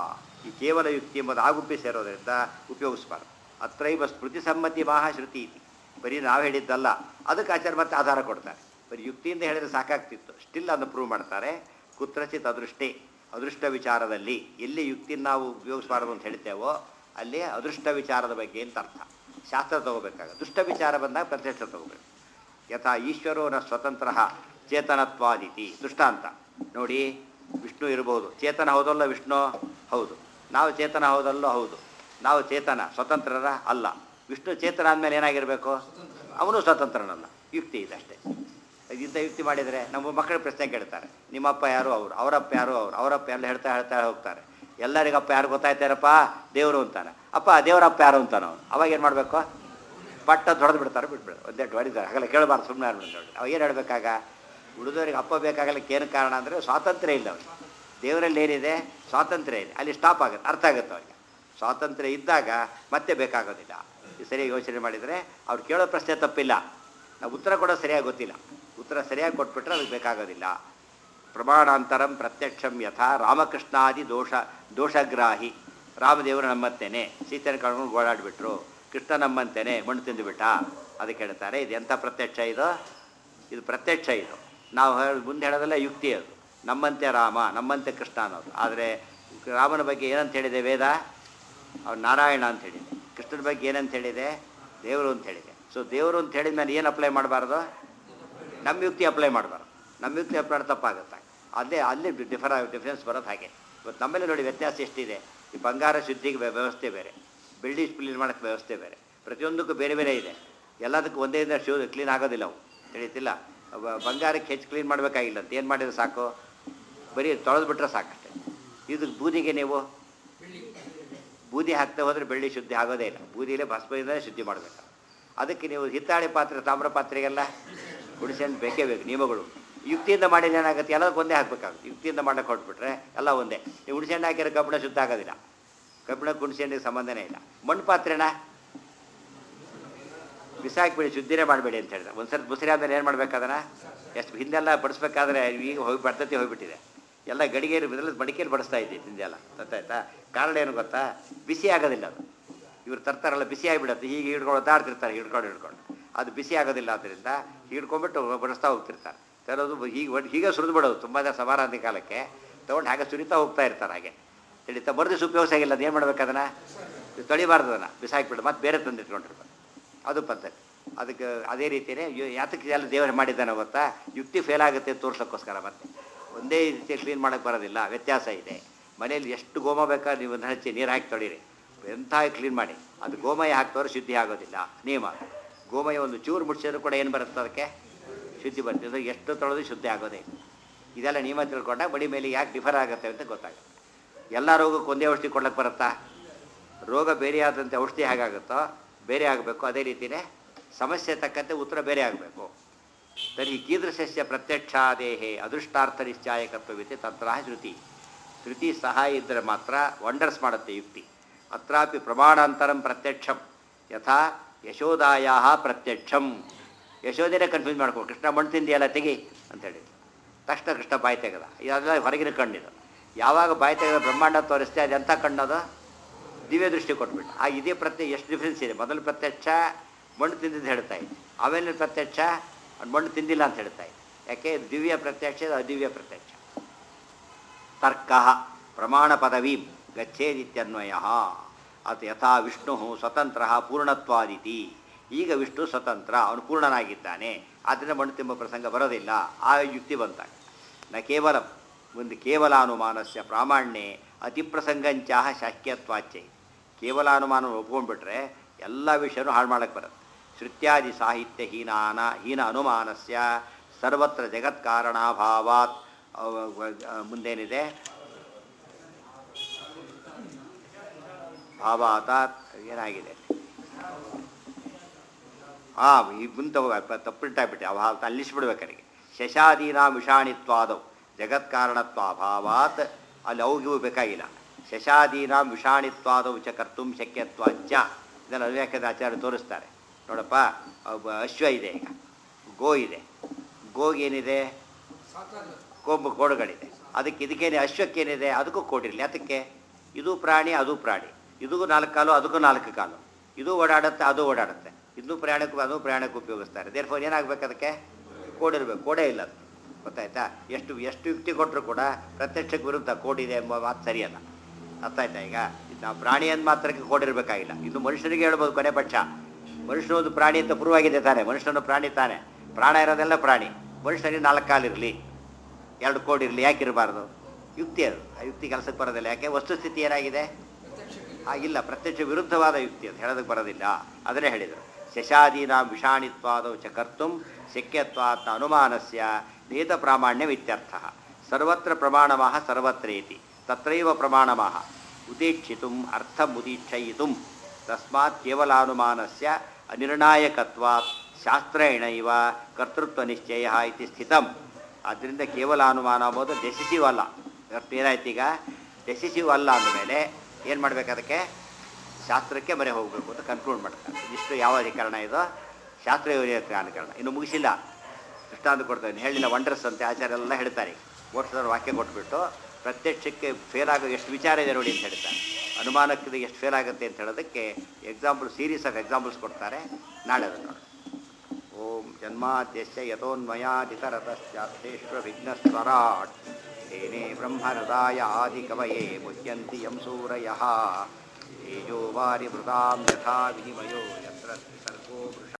ಈ ಕೇವಲ ಯುಕ್ತಿ ಎಂಬುದು ಆಗುಪ್ಪಿ ಸೇರೋದ್ರಿಂದ ಉಪಯೋಗಿಸಬಾರ್ದು. ಅತ್ರೈವ ಸ್ಮೃತಿ ಸಮ್ಮತಿ ಮಾಹ ಶ್ರುತಿ ಇತಿ. ಬರೀ ನಾವು ಹೇಳಿದ್ದಲ್ಲ, ಅದಕ್ಕೆ ಆಚಾರ್ಯ ಮತ್ತೆ ಆಧಾರ ಕೊಡ್ತಾರೆ. ಬರೀ ಯುಕ್ತಿಯಿಂದ ಹೇಳಿದ್ರೆ ಸಾಕಾಗ್ತಿತ್ತು, ಸ್ಟಿಲ್ ಅದನ್ನು ಪ್ರೂವ್ ಮಾಡ್ತಾರೆ. ಕುತ್ರಚಿತ್ ಅದೃಷ್ಟೇ, ಅದೃಷ್ಟ ವಿಚಾರದಲ್ಲಿ ಎಲ್ಲಿ ಯುಕ್ತಿನ ನಾವು ಉಪಯೋಗಿಸಬಾರ್ದು ಅಂತ ಹೇಳ್ತೇವೋ ಅಲ್ಲಿ ಅದೃಷ್ಟ ವಿಚಾರದ ಬಗ್ಗೆ ಅಂತ ಅರ್ಥ. ಶಾಸ್ತ್ರ ತಗೋಬೇಕಾಗ ದುಷ್ಟ ವಿಚಾರ ಬಂದಾಗ ಪ್ರತ್ಯಕ್ಷ ತಗೋಬೇಕು. ಯಥಾ ಈಶ್ವರೋ ನ ಸ್ವತಂತ್ರ ಚೇತನತ್ವಾದಿತಿ ದೃಷ್ಟಾಂತ ನೋಡಿ. ವಿಷ್ಣು ಇರ್ಬೋದು, ಚೇತನ ಹೌದಲ್ಲ ವಿಷ್ಣು? ಹೌದು. ನಾವು ಚೇತನ ಹೌದಲ್ಲೋ? ಹೌದು. ನಾವು ಚೇತನ ಸ್ವತಂತ್ರರ ಅಲ್ಲ. ವಿಷ್ಣು ಚೇತನ ಆದಮೇಲೆ ಏನಾಗಿರಬೇಕು? ಅವನು ಸ್ವತಂತ್ರನಲ್ಲ. ಯುಕ್ತಿ ಇದಷ್ಟೇ. ಇಂಥ ಯುಕ್ತಿ ಮಾಡಿದರೆ ನಮ್ಮ ಮಕ್ಕಳ ಪ್ರಶ್ನೆ ಕೇಳ್ತಾರೆ, ನಿಮ್ಮಪ್ಪ ಯಾರು? ಅವರು. ಅವರಪ್ಪ ಯಾರು? ಅವರು. ಅವರಪ್ಪ ಎಲ್ಲ ಹೇಳ್ತಾ ಹೇಳ್ತಾ ಹೋಗ್ತಾರೆ. ಎಲ್ಲರಿಗಪ್ಪ ಯಾರು ಗೊತ್ತಾಯ್ತಾರಪ್ಪ? ದೇವರು ಅಂತಾನೆ. ಅಪ್ಪ ದೇವರಪ್ಪ ಯಾರು ಅಂತಾನೆ ಅವನು. ಅವಾಗ ಏನು ಮಾಡಬೇಕು? ಪಟ್ಟ ಹೊಡೆದು ಬಿಡ್ತಾರೆ, ಬಿಟ್ಬಿಡ್ತಾರೆ. ಒಂದೆಟ್ಟು ಹೊಡಿತಾರೆ. ಹಾಗೆಲ್ಲ ಕೇಳಬಾರ್ದು, ಸುಮ್ಮನೆ ಆಡ್ಬಿಡ್ತಾರೆ. ಅವಾಗ ಏನು ಹೇಳಬೇಕಾಗ? ಉಳಿದವರಿಗೆ ಅಪ್ಪ ಬೇಕಾಗಲಿಕ್ಕೆ ಏನು ಕಾರಣ ಅಂದರೆ ಸ್ವಾತಂತ್ರ್ಯ ಇಲ್ಲ ಅವನಿಗೆ. ದೇವರಲ್ಲಿ ಏನಿದೆ? ಸ್ವಾತಂತ್ರ್ಯ ಇದೆ. ಅಲ್ಲಿ ಸ್ಟಾಪ್ ಆಗುತ್ತೆ, ಅರ್ಥ ಆಗುತ್ತೆ ಅವರಿಗೆ. ಸ್ವಾತಂತ್ರ್ಯ ಇದ್ದಾಗ ಮತ್ತೆ ಬೇಕಾಗೋದಿಲ್ಲ. ಸರಿಯಾಗಿ ಯೋಚನೆ ಮಾಡಿದರೆ ಅವ್ರು ಕೇಳೋ ಪ್ರಶ್ನೆ ತಪ್ಪಿಲ್ಲ, ನಾವು ಉತ್ತರ ಕೊಡೋದು ಸರಿಯಾಗಿ ಗೊತ್ತಿಲ್ಲ. ಉತ್ತರ ಸರಿಯಾಗಿ ಕೊಟ್ಬಿಟ್ರೆ ಅದಕ್ಕೆ ಬೇಕಾಗೋದಿಲ್ಲ. ಪ್ರಮಾಣಾಂತರಂ ಪ್ರತ್ಯಕ್ಷಂ ಯಥಾ ರಾಮಕೃಷ್ಣಾದಿ ದೋಷ ದೋಷಗ್ರಾಹಿ. ರಾಮದೇವರು ನಮ್ಮಂತೇನೆ ಸೀತೆನ ಕಳ್ಕೊಂಡು ಓಡಾಡಿಬಿಟ್ರು, ಕೃಷ್ಣ ನಮ್ಮಂತೇನೆ ಮಣ್ಣು ತಿಂದುಬಿಟ್ಟ. ಅದಕ್ಕೆ ಹೇಳ್ತಾರೆ ಇದು ಎಂಥ ಪ್ರತ್ಯಕ್ಷ ಇದು? ಇದು ಪ್ರತ್ಯಕ್ಷ. ಇದು ನಾವು ಮುಂದೆ ಹೇಳೋದಲ್ಲ ಯುಕ್ತಿ. ಅದು ನಮ್ಮಂತೆ ರಾಮ, ನಮ್ಮಂತೆ ಕೃಷ್ಣ ಅನ್ನೋದು. ಆದರೆ ರಾಮನ ಬಗ್ಗೆ ಏನಂತ ಹೇಳಿದೆ ವೇದ? ಅವ್ನು ನಾರಾಯಣ ಅಂತ ಹೇಳಿದೆ. ಕೃಷ್ಣನ ಬಗ್ಗೆ ಏನಂತ ಹೇಳಿದೆ? ದೇವರು ಅಂತ ಹೇಳಿದೆ. ಸೊ ದೇವರು ಅಂತ ಹೇಳಿದ ಮೇಲೆ ಏನು ಅಪ್ಲೈ ಮಾಡಬಾರ್ದು? ನಮ್ಮ ಯುಕ್ತಿ ಅಪ್ಲೈ ಮಾಡಬಾರ್ದು. ನಮ್ಮ ಯುಕ್ತಿ ಅಪ್ಲೈ ತಪ್ಪಾಗುತ್ತೆ. ಅದೇ ಅಲ್ಲಿ ಡಿಫರ ಡಿಫ್ರೆನ್ಸ್ ಬರೋದು ಹಾಗೆ. ಇವತ್ತು ನಮ್ಮಲ್ಲಿ ನೋಡಿ ವ್ಯತ್ಯಾಸ ಎಷ್ಟಿದೆ. ಈ ಬಂಗಾರ ಶುದ್ಧಿಗೆ ವ್ಯವಸ್ಥೆ ಬೇರೆ, ಬೆಳ್ಳಿ ಕ್ಲೀನ್ ಮಾಡೋಕ್ಕೆ ವ್ಯವಸ್ಥೆ ಬೇರೆ, ಪ್ರತಿಯೊಂದಕ್ಕೂ ಬೇರೆ ಬೇರೆ ಇದೆ. ಎಲ್ಲದಕ್ಕೂ ಒಂದೇ ದಿನ ಶೂ ಕ್ಲೀನ್ ಆಗೋದಿಲ್ಲ. ಅವು ತಿಳಿತಿಲ್ಲ. ಬಂಗಾರಕ್ಕೆ ಹೆಚ್ಚು ಕ್ಲೀನ್ ಮಾಡಬೇಕಾಗಿಲ್ಲ ಅಂತ ಏನು ಮಾಡಿದ್ರೆ ಸಾಕು, ಬರೀ ತೊಳೆದು ಬಿಟ್ರೆ ಸಾಕಷ್ಟೆ. ಇದು ಬೂದಿಗೆ ನೀವು ಬೂದಿ ಹಾಕ್ತಾ ಹೋದರೆ ಬೆಳ್ಳಿ ಶುದ್ಧಿ ಆಗೋದೇ ಇಲ್ಲ. ಬೂದಿಲೇ ಭಸ್ಮದಿಂದಲೇ ಶುದ್ಧಿ ಮಾಡಬೇಕು. ಅದಕ್ಕೆ ನೀವು ಹಿತ್ತಾಳೆ ಪಾತ್ರೆ, ತಾಮ್ರ ಪಾತ್ರೆಗೆಲ್ಲ ಹುಣಸೆಹಣ್ಣು ಬೇಕೇ ಬೇಕು ನಿಯಮಗಳು. ಯುಕ್ತಿಯಿಂದ ಮಾಡಿದ್ರೆ ಏನಾಗುತ್ತೆ? ಎಲ್ಲದಕ್ಕೆ ಒಂದೇ ಹಾಕಬೇಕಾಗುತ್ತೆ. ಯುಕ್ತಿಯಿಂದ ಮಾಡಕ್ಕೆ ಹೊಟ್ಬಿಟ್ರೆ ಎಲ್ಲ ಒಂದೇ. ನೀವು ಹುಣಸೆಹಣ್ಣು ಹಾಕಿರೋ ಕಬ್ಬಿಣ ಶುದ್ಧ ಆಗೋದಿಲ್ಲ. ಕಬ್ಬಿಣಕ್ಕೆ ಹುಣಸೆಹಣ್ಣಿಗೆ ಸಂಬಂಧನೇ ಇಲ್ಲ. ಮಣ್ಣು ಪಾತ್ರೆನ ಬಿಸಾಕಿಬಿಡಿ, ಶುದ್ಧಿನೇ ಮಾಡಬೇಡಿ ಅಂತ ಹೇಳಿದ್ರೆ ಒಂದು ಸರ್ತಿ ಮುಸರಿ ಆದಮೇಲೆ ಏನು ಮಾಡ್ಬೇಕು ಅದನ್ನು? ಎಷ್ಟು ಹಿಂದೆಲ್ಲ ಬಡಿಸ್ಬೇಕಾದ್ರೆ ಈಗ ಹೋಗಿ ಪದ್ಧತಿ ಹೋಗಿಬಿಟ್ಟಿದೆ. ಎಲ್ಲ ಗಡಿಗೆ ಇದರಲ್ಲಿ ಮಡಿಕೆಯಲ್ಲಿ ಬಡಿಸ್ತಾ ಇದ್ದೀವಿ ಹಿಂದೆಲ್ಲ. ಗೊತ್ತಾಯ್ತಾ? ಕಾರಣ ಏನು ಗೊತ್ತಾ? ಬಿಸಿ ಆಗೋದಿಲ್ಲ ಅದು. ಇವ್ರು ತರ್ತಾರಲ್ಲ ಬಿಸಿ ಆಗಿಬಿಡುತ್ತೆ. ಹೀಗೆ ಹಿಡ್ಕೊಂಡು ಒದ್ದಾಡ್ತಿರ್ತಾರೆ ಹಿಡ್ಕೊಂಡು ಹಿಡ್ಕೊಂಡು ಅದು ಬಿಸಿ ಆಗೋದಿಲ್ಲ ಆದ್ದರಿಂದ ಹಿಡ್ಕೊಂಡ್ಬಿಟ್ಟು ಬಡಿಸ್ತಾ ಹೋಗ್ತಿರ್ತಾರೆ. ತರೋದು ಹೀಗೆ ಒಟ್ಟು ಹೀಗೆ ಸುರಿದು ಬಿಡೋದು ತುಂಬ ಜನ ಸಮಾರಾಧನೆ ಕಾಲಕ್ಕೆ ತೊಗೊಂಡು ಹಾಗೆ ಸುರಿತಾ ಹೋಗ್ತಾ ಇರ್ತಾರೆ. ಹಾಗೆ ತಿಳಿತಾ ಮರುದಿವ್ಸ ಉಪಯೋಗ ಆಗಿಲ್ಲ, ಅದು ಏನು ಮಾಡ್ಬೇಕು ಅದನ್ನು ತೊಳಿಬಾರ್ದು, ಅದನ್ನು ಬಿಸಾಕಿಬಿಟ್ಟು ಮತ್ತೆ ಬೇರೆ ತಂದು ಇಟ್ಕೊಂಡಿರ್ಬೇಕು. ಅದು ಪದ್ಧತಿ. ಅದಕ್ಕೆ ಅದೇ ರೀತಿಯೇ ಯಾತಕ್ಕೆ ಎಲ್ಲ ದೇವರು ಮಾಡಿದ್ದಾನೆ ಗೊತ್ತಾ, ಯುಕ್ತಿ ಫೇಲ್ ಆಗುತ್ತೆ ತೋರ್ಸೋಕ್ಕೋಸ್ಕರ. ಮತ್ತೆ ಒಂದೇ ರೀತಿ ಕ್ಲೀನ್ ಮಾಡೋಕ್ಕೆ ಬರೋದಿಲ್ಲ, ವ್ಯತ್ಯಾಸ ಇದೆ. ಮನೇಲಿ ಎಷ್ಟು ಗೋಮ ಬೇಕಾದ್ರೆ ನೀವು ಹಚ್ಚಿ ನೀರು ಹಾಕಿ ತೊಡೀರಿ, ಎಂಥ ಕ್ಲೀನ್ ಮಾಡಿ, ಅದು ಗೋಮಯ ಹಾಕ್ತವ್ರೆ ಶುದ್ಧಿ ಆಗೋದಿಲ್ಲ ನಿಯಮ. ಗೋಮಯ ಒಂದು ಚೂರು ಮುಡ್ಸಿದ್ರು ಕೂಡ ಏನು ಬರುತ್ತೆ ಅದಕ್ಕೆ, ಶುದ್ಧಿ ಬರ್ತದೆ. ಅದು ಎಷ್ಟು ತೊಳೆದು ಶುದ್ಧಿ ಆಗೋದೇ. ಇದೆಲ್ಲ ನಿಯಮ ತಿಳ್ಕೊಂಡಾಗ ಬಡಿ ಮೇಲೆ ಯಾಕೆ ಡಿಫರ್ ಆಗುತ್ತೆ ಅಂತ ಗೊತ್ತಾಗುತ್ತೆ. ಎಲ್ಲ ರೋಗಕ್ಕೆ ಒಂದೇ ಔಷಧಿ ಕೊಡ್ಲಿಕ್ಕೆ ಬರುತ್ತಾ? ರೋಗ ಬೇರೆಯಾದಂತೆ ಔಷಧಿ ಹೇಗಾಗುತ್ತೋ ಬೇರೆ ಆಗಬೇಕು, ಅದೇ ರೀತಿಯೇ ಸಮಸ್ಯೆ ತಕ್ಕಂತೆ ಉತ್ತರ ಬೇರೆ ಆಗಬೇಕು. ತರ್ಹಿ ಕೀದೃಶಸ್ಯ ಪ್ರತ್ಯಕ್ಷಾದೇಹೇ ಅದೃಷ್ಟಾರ್ಥ ನಿಶ್ಚಾಯಕತ್ವವಿದೆ ತತ್ರ ಶ್ರುತಿ. ಶ್ರುತಿ ಸಹಾಯ ಇದ್ದರೆ ಮಾತ್ರ ವಂಡರ್ಸ್ ಮಾಡುತ್ತೆ ಯುಕ್ತಿ. ಅತ್ರಾಪಿ ಪ್ರಮಾಣಾಂತರಂ ಪ್ರತ್ಯಕ್ಷಂ ಯಥಾ ಯಶೋದಾಯಾ ಪ್ರತ್ಯಕ್ಷಂ. ಯಶೋಧೆನೇ ಕನ್ಫ್ಯೂಸ್ ಮಾಡ್ಕೊ, ಕೃಷ್ಣ ಮಣ್ಣು ತಿಂದಿಯಲ್ಲ ತೆಗಿ ಅಂತೇಳಿ ತಕ್ಷಣ ಕೃಷ್ಣ ಬಾಯಿ ತೆಗೆದ. ಇದೆಲ್ಲ ಹೊರಗಿನ ಕಣ್ಣಿದು. ಯಾವಾಗ ಬಾಯಿ ತೆಗೆದ ಬ್ರಹ್ಮಾಂಡ ತೋರಿಸ್ತೆ ಅದು ಎಂಥ ಕಣ್ಣದು, ದಿವ್ಯ ದೃಷ್ಟಿ ಕೊಟ್ಬಿಟ್ಟು. ಆ ಇದೇ ಪ್ರತ್ಯಕ್ಷ ಎಷ್ಟು ಡಿಫ್ರೆನ್ಸ್ ಇದೆ. ಮೊದಲು ಪ್ರತ್ಯಕ್ಷ ಮಣ್ಣು ತಿಂದಿದ್ದು ಹೇಳ್ತಾ ಇದೆ, ಆಮೇಲೆ ಪ್ರತ್ಯಕ್ಷ ಮಣ್ಣು ತಿಂದಿಲ್ಲ ಅಂತ ಹೇಳ್ತಾ ಇದೆ. ಯಾಕೆ ದಿವ್ಯ ಪ್ರತ್ಯಕ್ಷ ಅದಿವ್ಯ ಪ್ರತ್ಯಕ್ಷ. ತರ್ಕ ಪ್ರಮಾಣ ಪದವಿ ಗಚ್ಚೇದಿತ್ಯನ್ವಯ. ಅದು ಯಥಾ ವಿಷ್ಣು ಸ್ವತಂತ್ರ ಪೂರ್ಣತ್ವಾದಿತಿ. ಈಗ ವಿಷ್ಣು ಸ್ವತಂತ್ರ, ಅವನು ಪೂರ್ಣನಾಗಿದ್ದಾನೆ, ಆದ್ದರಿಂದ ಮಣ್ಣು ತಿಂಬ ಪ್ರಸಂಗ ಬರೋದಿಲ್ಲ. ಆ ಯುಕ್ತಿ ಬಂತಾಗ ನ ಕೇವಲ ಒಂದು ಕೇವಲಾನುಮಾನಸ್ಯ ಪ್ರಾಮಾಣ್ಯೆ ಅತಿಪ್ರಸಂಗಂಚಾಹ ಶಾಕ್ಯತ್ವಾಚ್ಯೆ. ಕೇವಲಾನುಮಾನ ಒಪ್ಕೊಂಡ್ಬಿಟ್ರೆ ಎಲ್ಲ ವಿಷಯನೂ ಹಾಳು ಮಾಡೋಕ್ಕೆ ಬರುತ್ತೆ. ಶ್ರುತ್ಯಾದಿ ಸಾಹಿತ್ಯ ಹೀನಾನ ಹೀನ ಅನುಮಾನಸ್ಯ ಸರ್ವತ್ರ ಜಗತ್ಕಾರಣಾಭಾವಾತ್. ಮುಂದೇನಿದೆ ಭಾವಾತಾತ್ ಏನಾಗಿದೆ ಹಾಂ ಈ ಮುಂದೆ ತಪ್ಪಿಟ್ಟಾಗ್ಬಿಟ್ಟೆ. ಅಭಾವ ಅಲ್ಲಿಸ್ಬಿಡ್ಬೇಕರಿಗೆ. ಶಶಾದೀನಾ ವಿಷಾಣಿತ್ವಾದವು ಜಗತ್ಕಾರಣತ್ವಾಭಾವಾತ್. ಅಲ್ಲಿ ಅವುಗಿವು ಬೇಕಾಗಿಲ್ಲ. ಶಶಾದೀನಾಂ ವಿಷಾಣಿತ್ವಾದವು ಚ ಕರ್ತುಂ ಶಕ್ಯತ್ವಾಚ್ಚ. ಇದನ್ನು ಅವ್ಯಾಖ್ಯಾದ ಆಚಾರ್ಯ ತೋರಿಸ್ತಾರೆ. ನೋಡಪ್ಪ, ಅಶ್ವ ಇದೆ, ಈಗ ಗೋ ಇದೆ. ಗೋಗೇನಿದೆ, ಕೊಂಬು ಕೋಡುಗಳಿದೆ. ಅದಕ್ಕೆ ಇದಕ್ಕೇನೆ ಅಶ್ವಕ್ಕೇನಿದೆ, ಅದಕ್ಕೂ ಕೋಡಿರಲಿ. ಅದಕ್ಕೆ ಇದು ಪ್ರಾಣಿ ಅದು ಪ್ರಾಣಿ, ಇದಕ್ಕೂ ನಾಲ್ಕು ಕಾಲು ಅದಕ್ಕೂ ನಾಲ್ಕು ಕಾಲು, ಇದು ಓಡಾಡುತ್ತೆ ಅದು ಓಡಾಡುತ್ತೆ, ಇದೂ ಪ್ರಯಾಣಕ್ಕೂ ಅದು ಪ್ರಯಾಣಕ್ಕೆ ಉಪಯೋಗಿಸ್ತಾರೆ. ದೇರ್ ಫೋರ್ ಏನಾಗಬೇಕು, ಅದಕ್ಕೆ ಕೋಡಿರ್ಬೇಕು. ಕೋಡೇ ಇಲ್ಲ ಅದು, ಗೊತ್ತಾಯ್ತಾ? ಎಷ್ಟು ಎಷ್ಟು ಯುಕ್ತಿ ಕೊಟ್ಟರು ಕೂಡ ಪ್ರತ್ಯಕ್ಷಕ್ಕೆ ವಿರುದ್ಧ ಕೋಡಿದೆ ಎಂಬ ಮಾತು ಸರಿಯಲ್ಲ. ಅರ್ಥ ಆಯ್ತಾ? ಈಗ ನಾವು ಪ್ರಾಣಿ ಅಂದ ಮಾತ್ರಕ್ಕೆ ಕೋಡಿರಬೇಕಾಗಿಲ್ಲ. ಇದು ಮನುಷ್ಯನಿಗೆ ಹೇಳ್ಬೋದು ಕೊನೆ ಪಕ್ಷ. ಮನುಷ್ಯನೊಂದು ಪ್ರಾಣಿ ಅಂತ ಪೂರ್ವಾಗಿದೆ ತಾನೆ, ಮನುಷ್ಯನ ಪ್ರಾಣಿ ತಾನೆ, ಪ್ರಾಣ ಇರೋದೆಲ್ಲ ಪ್ರಾಣಿ. ಮನುಷ್ಯನಿಗೆ ನಾಲ್ಕು ಕಾಲಿರಲಿ, ಎರಡು ಕೋಡಿರಲಿ, ಯಾಕಿರಬಾರ್ದು? ಯುಕ್ತಿ ಅದು. ಆ ಯುಕ್ತಿ ಕೆಲಸಕ್ಕೆ ಬರೋದಿಲ್ಲ. ಯಾಕೆ? ವಸ್ತುಸ್ಥಿತಿ ಏನಾಗಿದೆ ಆಗಿಲ್ಲ, ಪ್ರತ್ಯಕ್ಷ ವಿರುದ್ಧವಾದ ಯುಕ್ತಿ ಅದು, ಹೇಳೋದಕ್ಕೆ ಬರೋದಿಲ್ಲ. ಅದನ್ನೇ ಹೇಳಿದರು. ಶಶಾದೀನಾ ವಿಷಾಣಿತ್ವಾದೌ ಚ ಕರ್ತುಂ ಶಕ್ಯತ್ವಾತ್ ಅನುಮಾನಸ್ಯ ನೇತ ಪ್ರಾಮಾಣ್ಯಮಿತ್ಯರ್ಥ. ಸರ್ವತ್ರ ಪ್ರಮಾಣಮಃ ಸರ್ವತ್ರೇತಿ ತತ್ರೈವ ಪ್ರಮಾಣಮಃ ಉದೀಕ್ಷಿತುಂ ಅರ್ಥಮುದೀಕ್ಷಯಿತುಂ. ತಸ್ಮಾತ್ ಕೇವಲಾನುಮಾನಸ್ಯ ಅನಿರ್ಣಾಯಕತ್ವಾತ್ ಶಾಸ್ತ್ರೇಣೈವ ಕರ್ತೃತ್ವ ನಿಶ್ಚಯ ಇತಿ ಸ್ಥಿತಂ. ಆದ್ದರಿಂದ ಕೇವಲಾನುಮಾನ ಅಂಬೋದು ಡೆಸಿಸಿವ್ ಅಲ್ಲ. ಇವತ್ತು ಏನಾಯ್ತು, ಈಗ ಡೆಸಿಸಿವ್ ಅಲ್ಲ ಅಂದಮೇಲೆ ಏನು ಮಾಡಬೇಕು, ಅದಕ್ಕೆ ಶಾಸ್ತ್ರಕ್ಕೆ ಮರೆ ಹೋಗಬೇಕು ಅಂತ ಕನ್ಕ್ಲೂಡ್ ಮಾಡ್ತಾರೆ. ಇಷ್ಟು ಯಾವ ಅಧಿಕರಣ ಇದು? ಶಾಸ್ತ್ರ ಅಧಿಕರಣ. ಇನ್ನು ಮುಗಿಸಿಲ್ಲ, ದೃಷ್ಟಾಂತ ಕೊಡ್ತೇನೆ. ಹೇಳಿಲ್ಲ ವಂಡರ್ಸ್ ಅಂತ ಆಚಾರ್ಯ ಎಲ್ಲ ಹೇಳ್ತಾರೆ. ಮೋಕ್ಷದ ವಾಕ್ಯ ಕೊಟ್ಬಿಟ್ಟು ಪ್ರತ್ಯಕ್ಷಕ್ಕೆ ಫೇಲ್ ಆಗೋ ಎಷ್ಟು ವಿಚಾರ ಇದೆ ನೋಡಿ ಅಂತ ಹೇಳ್ತಾರೆ. ಅನುಮಾನಕ್ಕೆ ಎಷ್ಟು ಫೇಲ್ ಆಗುತ್ತೆ ಅಂತ ಹೇಳೋದಕ್ಕೆ ಎಕ್ಸಾಂಪಲ್, ಸೀರೀಸ್ ಆಫ್ ಎಕ್ಸಾಂಪಲ್ಸ್ ಕೊಡ್ತಾರೆ. ನಾಳೆ ಅದು ನೋಡಿ. ಓಂ ಜನ್ಮಾದ್ಯಸ್ಯ ಯತೋನ್ಮಯಾದಿತರತಶ್ಚಾರ್ಥೇಶ್ವ ವಿಘ್ನಸ್ವರಾಟ್ ತೇನೇ ಬ್ರಹ್ಮಹೃದಾಯ ಆದಿಕವಯೇ ಮುಹ್ಯಂತಿ ಯಂ ಸೂರಯಃ ತೇಜೋ ವಾರಿ ಮೃತಾಂ ಯಥಾ ವಿನಿಮಯೋ ಯತ್ರ ಸರ್ಗೋ